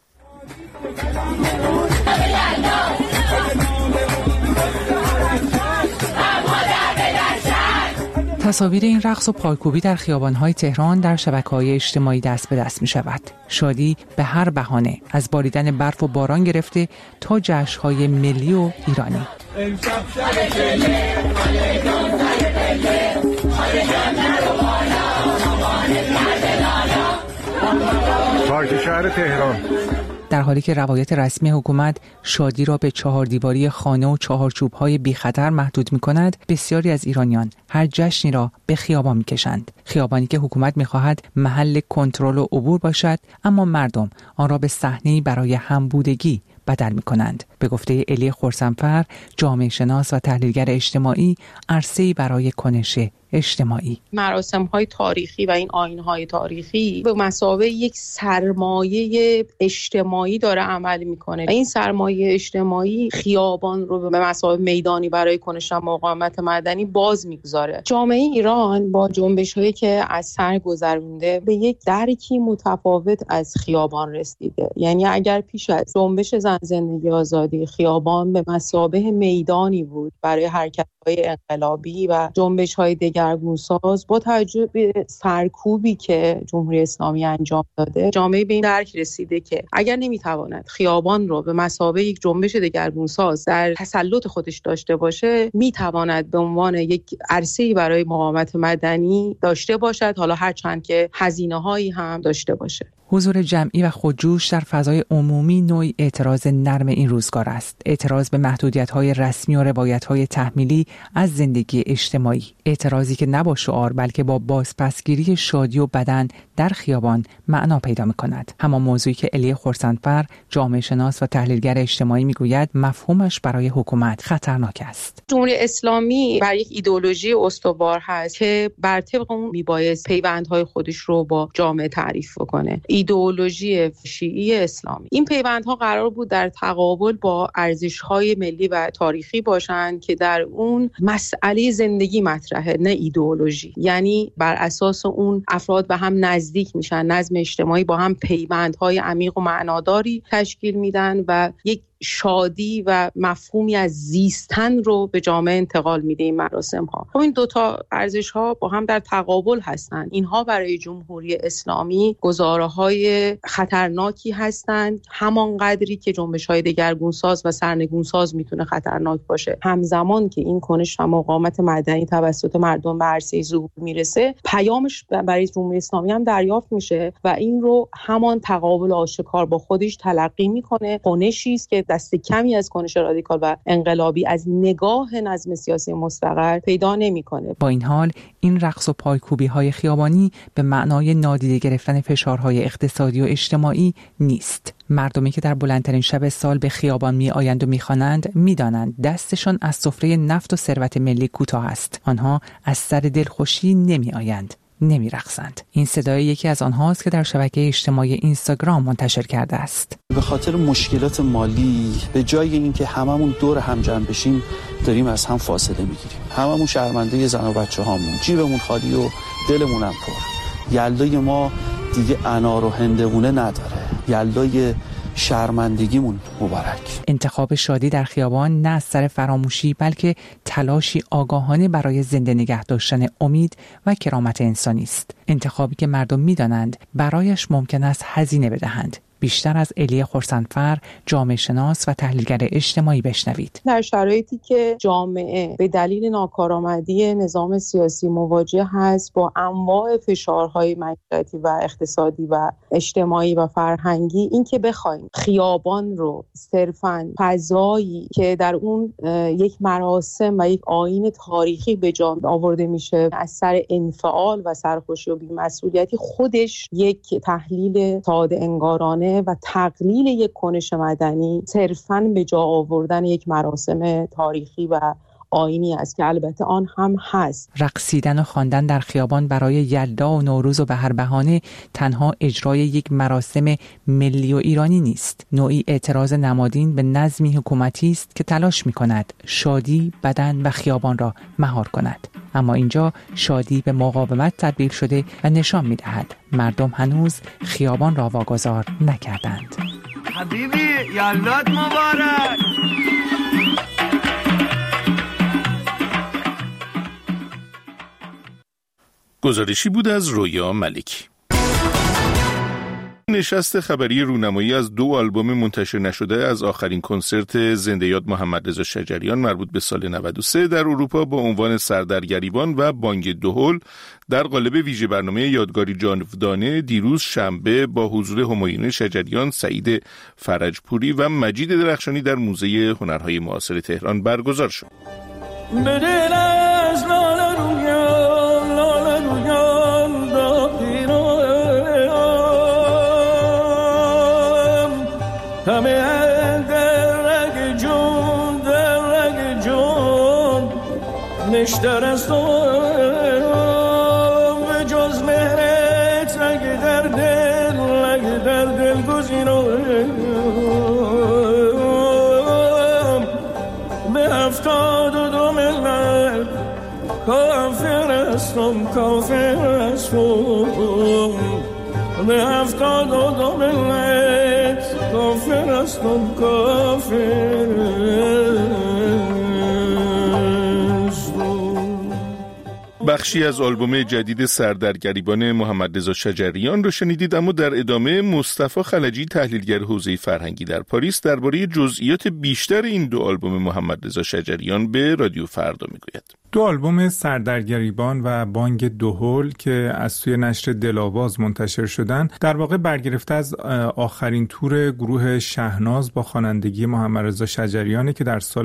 تصاویر این رقص و پایکوبی در خیابان‌های تهران در شبکه‌های اجتماعی دست به دست می‌شود. شادی به هر بهانه، از باریدن برف و باران گرفته تا جشن‌های ملی و ایرانی. امشب شب چله خاله جان سر پله خاله جان نرو بالا مامانت مرد لالا. پارک شهر تهران. در حالی که روایت رسمی حکومت شادی را به 4 دیواری خانه و چهارچوب‌های بی خطر محدود می‌کند، بسیاری از ایرانیان هر جشنی را به خیابان می‌کشند. خیابانی که حکومت می‌خواهد محل کنترل و عبور باشد، اما مردم آن را به صحنه‌ای برای همبودگی بدل می‌کنند. به گفته الی خرسنفر، جامعه شناس و تحلیلگر اجتماعی، عرصه‌ای برای کنش اجتماعی. مراسم‌های تاریخی و این آیین‌های تاریخی به مثابه یک سرمایه اجتماعی داره عمل میکنه. این سرمایه اجتماعی خیابان رو به مثابه میدانی برای کنش مقاومت مدنی باز میگذاره. جامعه ایران با جنبش‌هایی که از سر گذرونده به یک درکی متفاوت از خیابان رسیده. یعنی اگر پیش از جنبش زن زندگی آزادی خیابان به مثابه میدانی بود برای حرکت‌های انقلابی و جنبش‌های دگرگونساز، با توجه به سرکوبی که جمهوری اسلامی انجام داده، جامعه به این درک رسیده که اگر نمیتواند خیابان رو به مثابه یک جنبش دگرگونساز در تسلط خودش داشته باشه، میتواند به عنوان یک عرصه‌ای برای مقاومت مدنی داشته باشد، حالا هرچند که هزینه‌هایی هم داشته باشه. حضور جمعی و خودجوش در فضای عمومی نوعی اعتراض نرم این روزگار است. اعتراض به محدودیت‌های رسمی و روایت‌های تحمیلی از زندگی اجتماعی. اعتراضی که نه با شعار بلکه با بازپسگیری شادی و بدن در خیابان معنا پیدا می‌کند. همان موضوعی که الی خرسنفر، جامعه شناس و تحلیلگر اجتماعی می‌گوید مفهومش برای حکومت خطرناک است. جمهوری اسلامی بر یک ایدئولوژی استوار هست که بر طبق اون میبایست پیوندهای خودش رو با جامعه تعریف کنه. ایدئولوژی شیعی اسلامی. این پیوندها قرار بود در تقابل با ارزش‌های ملی و تاریخی باشند که در اون مسئله زندگی مطرحه، نه ایدئولوژی. یعنی بر اساس اون افراد به هم نزدیک میشن، نظم اجتماعی با هم پیوندهای عمیق و معناداری تشکیل میدن و یک شادی و مفهومی از زیستن رو به جامعه انتقال میده این مراسم ها. خب این دوتا ارزش ها با هم در تقابل هستند. اینها برای جمهوری اسلامی گزاره های خطرناکی هستند، همان قدری که جنبش های دگرگونساز و سرنگونساز میتونه خطرناک باشه. همزمان که این کنش و مقاومت مدنی توسط مردم به عرصه ظهور میرسه، پیامش برای جمهوری اسلامی هم دریافت میشه و این رو همان تقابل آشکار با خودش تلقی میکنه. کنشی است که دست کمی از کنش رادیکال و انقلابی از نگاه نظم سیاسی مستقر پیدا نمی‌کنه. با این حال این رقص و پایکوبی‌های خیابانی به معنای نادیده گرفتن فشارهای اقتصادی و اجتماعی نیست. مردمی که در بلندترین شب سال به خیابان می‌آیند و می‌خوانند می‌دانند دستشان از سفره نفت و ثروت ملی کوتاه است. آنها از سر دلخوشی نمی‌آیند، نمی‌رقصند. این صدای یکی از آنهاست که در شبکه اجتماعی اینستاگرام منتشر کرده است. به خاطر مشکلات مالی به جای اینکه هممون دور هم جمع بشیم داریم از هم فاصله میگیریم. هممون شرمنده زن و بچه‌هامون، جیبمون خالی و دلمون هم پر. یلدای ما دیگه انار و هندوونه نداره. یلدای شرمندگیمون مبارک. انتخاب شادی در خیابان نه از سر فراموشی بلکه تلاشی آگاهانه برای زنده نگه داشتن امید و کرامت انسانی است. انتخابی که مردم می‌دانند برایش ممکن است هزینه بدهند. بیشتر از الی خرسنفر، جامعه شناس و تحلیلگر اجتماعی بشنوید. در شرایطی که جامعه به دلیل ناکارآمدی نظام سیاسی مواجه هست با انواع فشارهای معیشتی و اقتصادی و اجتماعی و فرهنگی، این که بخوایم خیابان رو صرفاً فضایی که در اون یک مراسم و یک آیین تاریخی به جا آورده میشه از سر انفعال و سرخوشی و بی‌مسئولیتی، خودش یک تحلیل ساده انگارانه و تقلیل یک کنش مدنی، صرفاً به جا آوردن یک مراسم تاریخی و آیینی است که البته آن هم هست. رقصیدن و خواندن در خیابان برای یلدا و نوروز و به هر بهانه تنها اجرای یک مراسم ملی و ایرانی نیست. نوعی اعتراض نمادین به نظمی حکومتی است که تلاش می‌کند شادی، بدن و خیابان را مهار کند. اما اینجا شادی به مقاومت تبدیل شده و نشان می‌دهد مردم هنوز خیابان را واگذار نکردند. حبیبی یلات مبارک. گزارشی بود از رویا ملکی. نشست خبری رونمایی از 2 آلبوم منتشر نشده از آخرین کنسرت زنده یاد محمد رضا شجریان مربوط به سال 93 در اروپا با عنوان سر در گریبان و بانگ دهل در قالب ویژه برنامه یادگاری جاودانه دیروز شنبه با حضور همایون شجریان، سعید فرجپوری و مجید درخشانی در موزه هنرهای معاصر تهران برگزار شد. نشتر از تو به جز مهرت رگ در دل گزینم به 72 ملت کافر هستم به 72 ملت کافر هستم بخشی از آلبوم جدید سر در گریبان محمد رضا شجریان رو شنیدید، اما در ادامه مصطفی خلجی تحلیلگر حوزه فرهنگی در پاریس درباره جزئیات بیشتر این 2 آلبوم محمد رضا شجریان به رادیو فردا میگوید. 2 آلبوم سر در گریبان و بانگ دهل که از سوی نشر دلاواز منتشر شدن در واقع برگرفته از آخرین تور گروه شهناز با خوانندگی محمد رضا شجریانی که در سال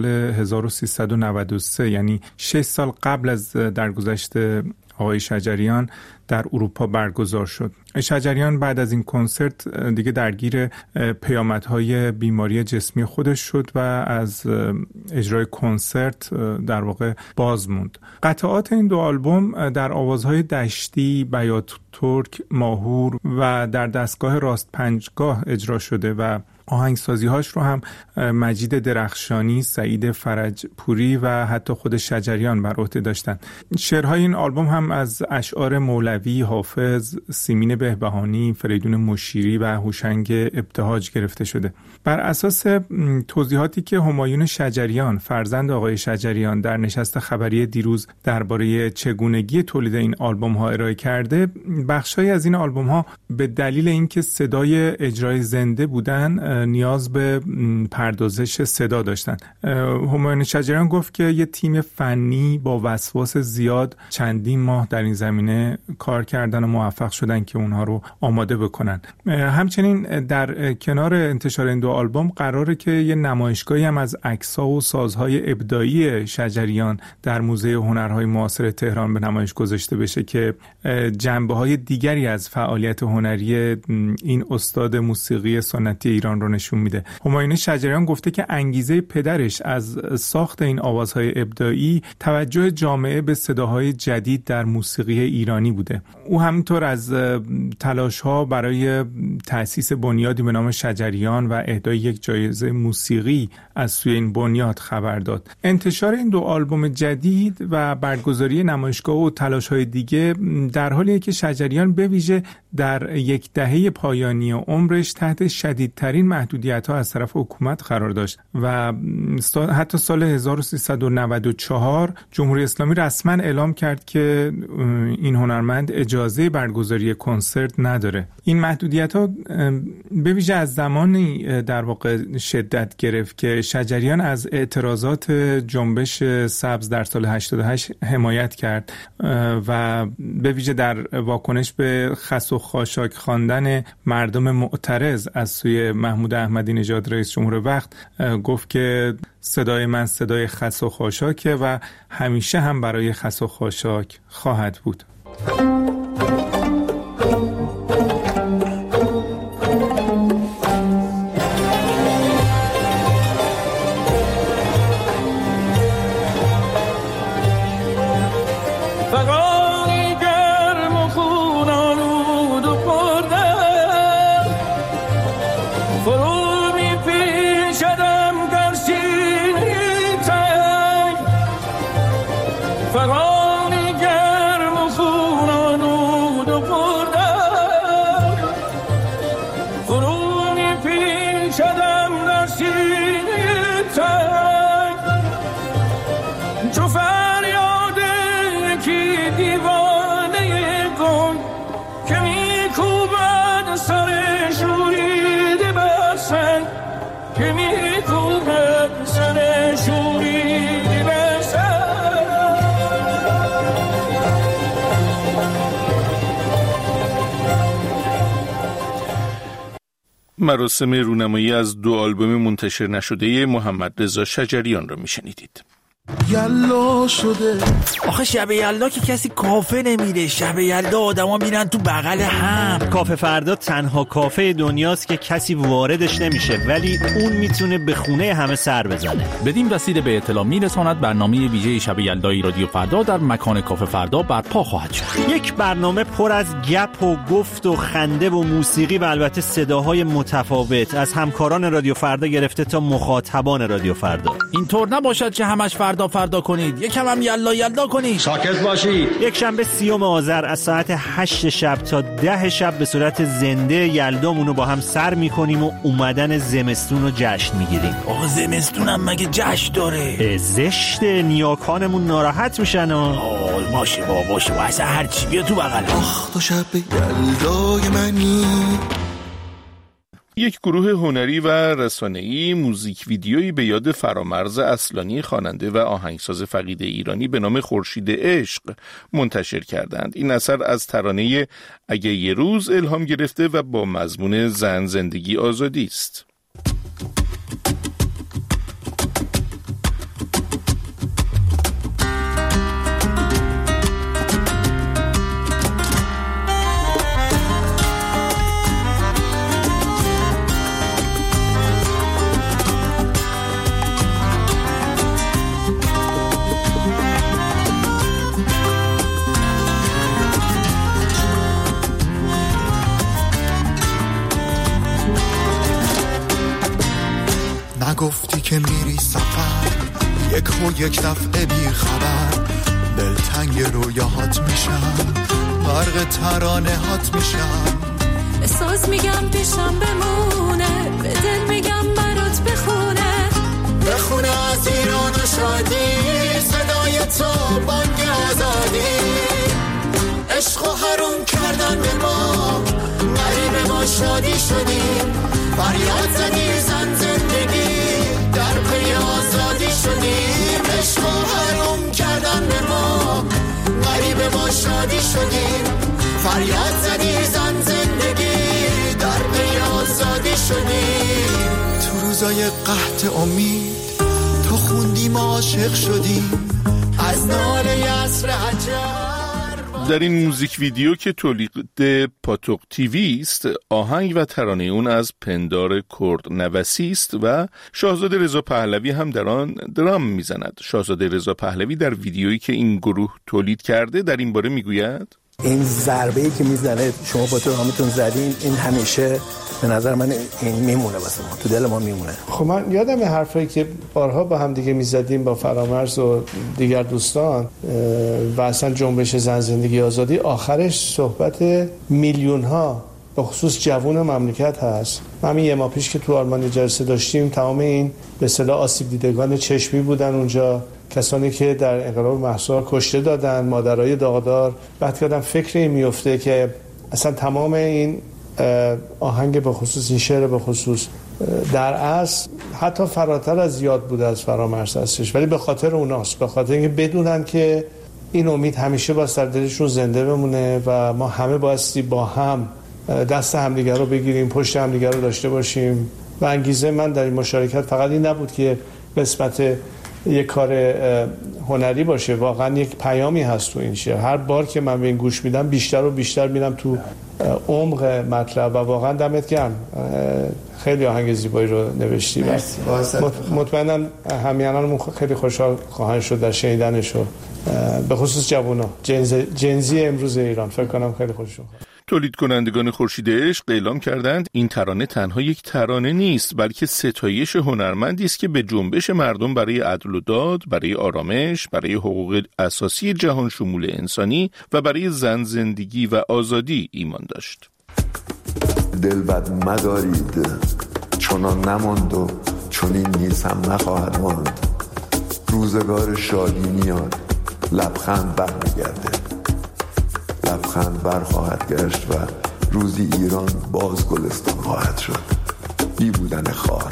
1393 یعنی 6 سال قبل از درگذشت آقای شجریان در اروپا برگزار شد. شجریان بعد از این کنسرت دیگه درگیر پیامدهای بیماری جسمی خودش شد و از اجرای کنسرت در واقع باز موند. قطعات این 2 آلبوم در آوازهای دشتی، بیات ترک، ماهور و در دستگاه راست پنجگاه اجرا شده و آهنگسازی هاش رو هم مجید درخشانی، سعید فرجپوری و حتی خود شجریان بر عهده داشتن. شعرهای این آلبوم هم از اشعار مولوی، حافظ، سیمین بهبهانی، فریدون مشیری و هوشنگ ابتهاج گرفته شده. بر اساس توضیحاتی که همایون شجریان فرزند آقای شجریان در نشست خبری دیروز درباره چگونگی تولید این آلبوم ها ارائه کرده، بخشای از این آلبوم ها به دلیل اینکه صدای اجرای زنده بودن نیاز به پردازش صدا داشتن. همایون شجریان گفت که یه تیم فنی با وسواس زیاد چندین ماه در این زمینه کار کردن و موفق شدن که اونها رو آماده بکنن. همچنین در کنار انتشار این 2 آلبوم قراره که یه نمایشگاهی هم از عکس‌ها و سازهای ابداعی شجریان در موزه هنرهای معاصر تهران به نمایش گذاشته بشه که جنبه‌های دیگری از فعالیت هنری این استاد موسیقی سنتی ایران رو نشون میده. همایون شجریان گفته که انگیزه پدرش از ساخت این آوازهای ابداعی توجه جامعه به صداهای جدید در موسیقی ایرانی بوده. او همینطور از تلاش‌ها برای تأسیس بنیادی به نام شجریان و اهدای یک جایزه موسیقی از سوی این بنیاد خبر داد. انتشار این 2 آلبوم جدید و برگزاری نمایشگاه و تلاش‌های دیگه در حالیه که شجریان به ویژه در یک دهه پایانی عمرش تحت شدیدترین محدودیت‌ها از طرف حکومت قرار داشت و حتی سال 1394 جمهوری اسلامی رسما اعلام کرد که این هنرمند اجازه برگزاری کنسرت نداره. این محدودیت‌ها به ویژه از زمانی در واقع شدت گرفت که شجریان از اعتراضات جنبش سبز در سال 88 حمایت کرد و به ویژه در واکنش به خس و خاشاک خواندن مردم معترض از سوی محمود احمدی نژاد رئیس جمهور وقت گفت که صدای من صدای خس و خاشاکه و همیشه هم برای خس و خاشاک خواهد بود. دیوانه گم که میکوبد سرش مراسم رونمایی از 2 آلبوم منتشر نشده محمد رضا شجریان را میشنیدید. یلا شده آخه شب یلدا که کسی کافه نمیره. شب یلدا آدما میرن تو بغل هم. کافه فردا تنها کافه دنیاست که کسی واردش نمیشه، ولی اون میتونه به خونه همه سر بزنه. بدین وسیله به اطلاع میرساند برنامه ویژه شب یلدای رادیو فردا در مکان کافه فردا برپا خواهد شد. یک برنامه پر از گپ و گفت و خنده و موسیقی و البته صداهای متفاوت از همکاران رادیو فردا گرفته تا مخاطبان رادیو فردا. اینطور نباشد که همش فردا کنید، یکم هم یلدا کنید. ساکت باشید. یک شنبه 30 آذر از ساعت 8 شب تا 10 شب به صورت زنده یلدامونو با هم سر میکنیم و اومدن زمستون رو جشن میگیریم. آقا زمستون هم مگه جشن داره؟ زشت، نیاکانمون ناراحت میشن. باشه اصلا هر چی بیا تو بغل. آخ تو شب یلدای منی. یک گروه هنری و رسانه‌ای موزیک ویدیویی به یاد فرامرز اصلانی خواننده و آهنگساز فقید ایرانی به نام خورشید عشق منتشر کردند. این اثر از ترانه اگه یه روز الهام گرفته و با مضمون زن، زندگی، آزادی است. گفتی که میری سفر، یک دفعه بی خبر، دلتنگ رویاهات میشم، غرق ترانه هات میشم. احساس میگم پیشم بمونه، به دل میگم برات بخونه از ایران و شادی، صدای تو بانگ آزادی. عشق و حروم کردن به ما، غریب ما شادی شدیم، فریاد زدی زن زندگی، در پی آزادی شدیم. عشق و حروم کردن به ما، غریب ما شادی شدیم، فریاد زدی زن زندگی، در پی آزادی شدیم. تو روزای قحط امید تو خوندیم ما عاشق شدیم، از ناله عصر حجر. در این موزیک ویدیو که تولید پاتوق تیوی است، آهنگ و ترانه اون از پندار کرد نوسی است و شاهزاده رضا پهلوی هم در آن درام میزند. شاهزاده رضا پهلوی در ویدیویی که این گروه تولید کرده در این باره میگوید: این ضربه‌ای که میزنه شما با درامتون زدین، این همیشه به نظر من این میمونه واسه ما، تو دل ما میمونه. خب من یادم حرفایی که بارها با هم دیگه میزدیم با فرامرز و دیگر دوستان و اصلا جنبش زن زندگی آزادی، آخرش صحبت میلیون ها به خصوص جوان مملکت هست. همین یه ماه پیش که تو آلمان جلسه داشتیم، تمام این به اصطلاح آسیب دیدگان چشمی بودن اونجا، کسانی که در انقلاب مهسا کشته دادن، مادرای داغدار. بعد کردم فکر این میفته که اصلا تمام این آهنگ به خصوص این شعر به خصوص در اصل حتی فراتر از یاد بوده از فرامرز هستش، ولی به خاطر اوناست، به خاطر اینکه بدونن که این امید همیشه باید در دلشون زنده بمونه و ما همه بایستی با هم دست همدیگر رو بگیریم، پشت همدیگر رو داشته باشیم. و انگیزه من در این مشارکت فقط این نبود که قسمت یک کار هنری باشه، واقعا یک پیامی هست تو این شعر. هر بار که من به این گوش میدم بیشتر و بیشتر میرم تو عمق مطلب و واقعا دمت گرم، خیلی آهنگ زیبایی رو نوشتی. مطمئنم همیهنانمون خیلی خوشحال خواهند شد در شنیدنش، به خصوص جوونا، جنزی امروز ایران. فکر کنم خیلی خوششون. تولید کنندگان خورشید عشق اعلام کردند این ترانه تنها یک ترانه نیست، بلکه ستایش هنرمندی است که به جنبش مردم برای عدل و داد، برای آرامش، برای حقوق اساسی جهان شمول انسانی و برای زن، زندگی و آزادی ایمان داشت. دل بد مدارید، چنان نماند و چنین نیز هم نخواهد ماند. روزگار شادی میاد، لبخند برمیگرده، لبخند برخواهد گشت و روزی ایران باز گلستان خواهد شد، بی بودن خار.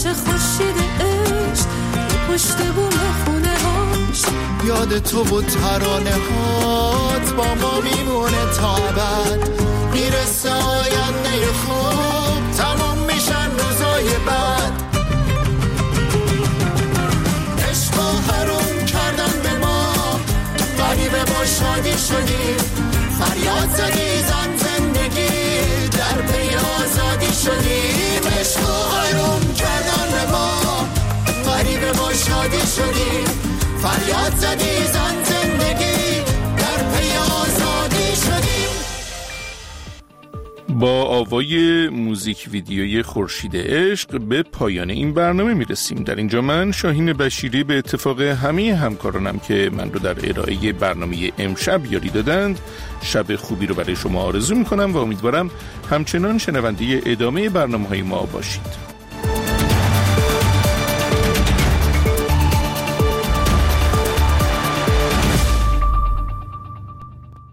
میشه خورشید عشق پشت بوم خونه هاش. یاد تو و ترانه هات با ما میمونه تا ابد. میرسه آینده خوب تمام میشن روزای بعد. عشقا حروم کردن به ما غریبه با شادی شدیم. فریاد زدی زن زندگی در پی آزادی شدیم. عشقا حروم کردن به ما غریبه با شادی شدیم. فریاد زدی زن زندگی در پی آزادی شدیم. با آوای موزیک ویدیوی خورشید عشق به پایان این برنامه میرسیم. در اینجا من شاهین بشیری به اتفاق همه همکارانم که من رو در ارائه برنامه امشب یاری دادند شب خوبی رو برای شما آرزو میکنم و امیدوارم همچنان شنونده ادامه برنامه‌های ما باشید.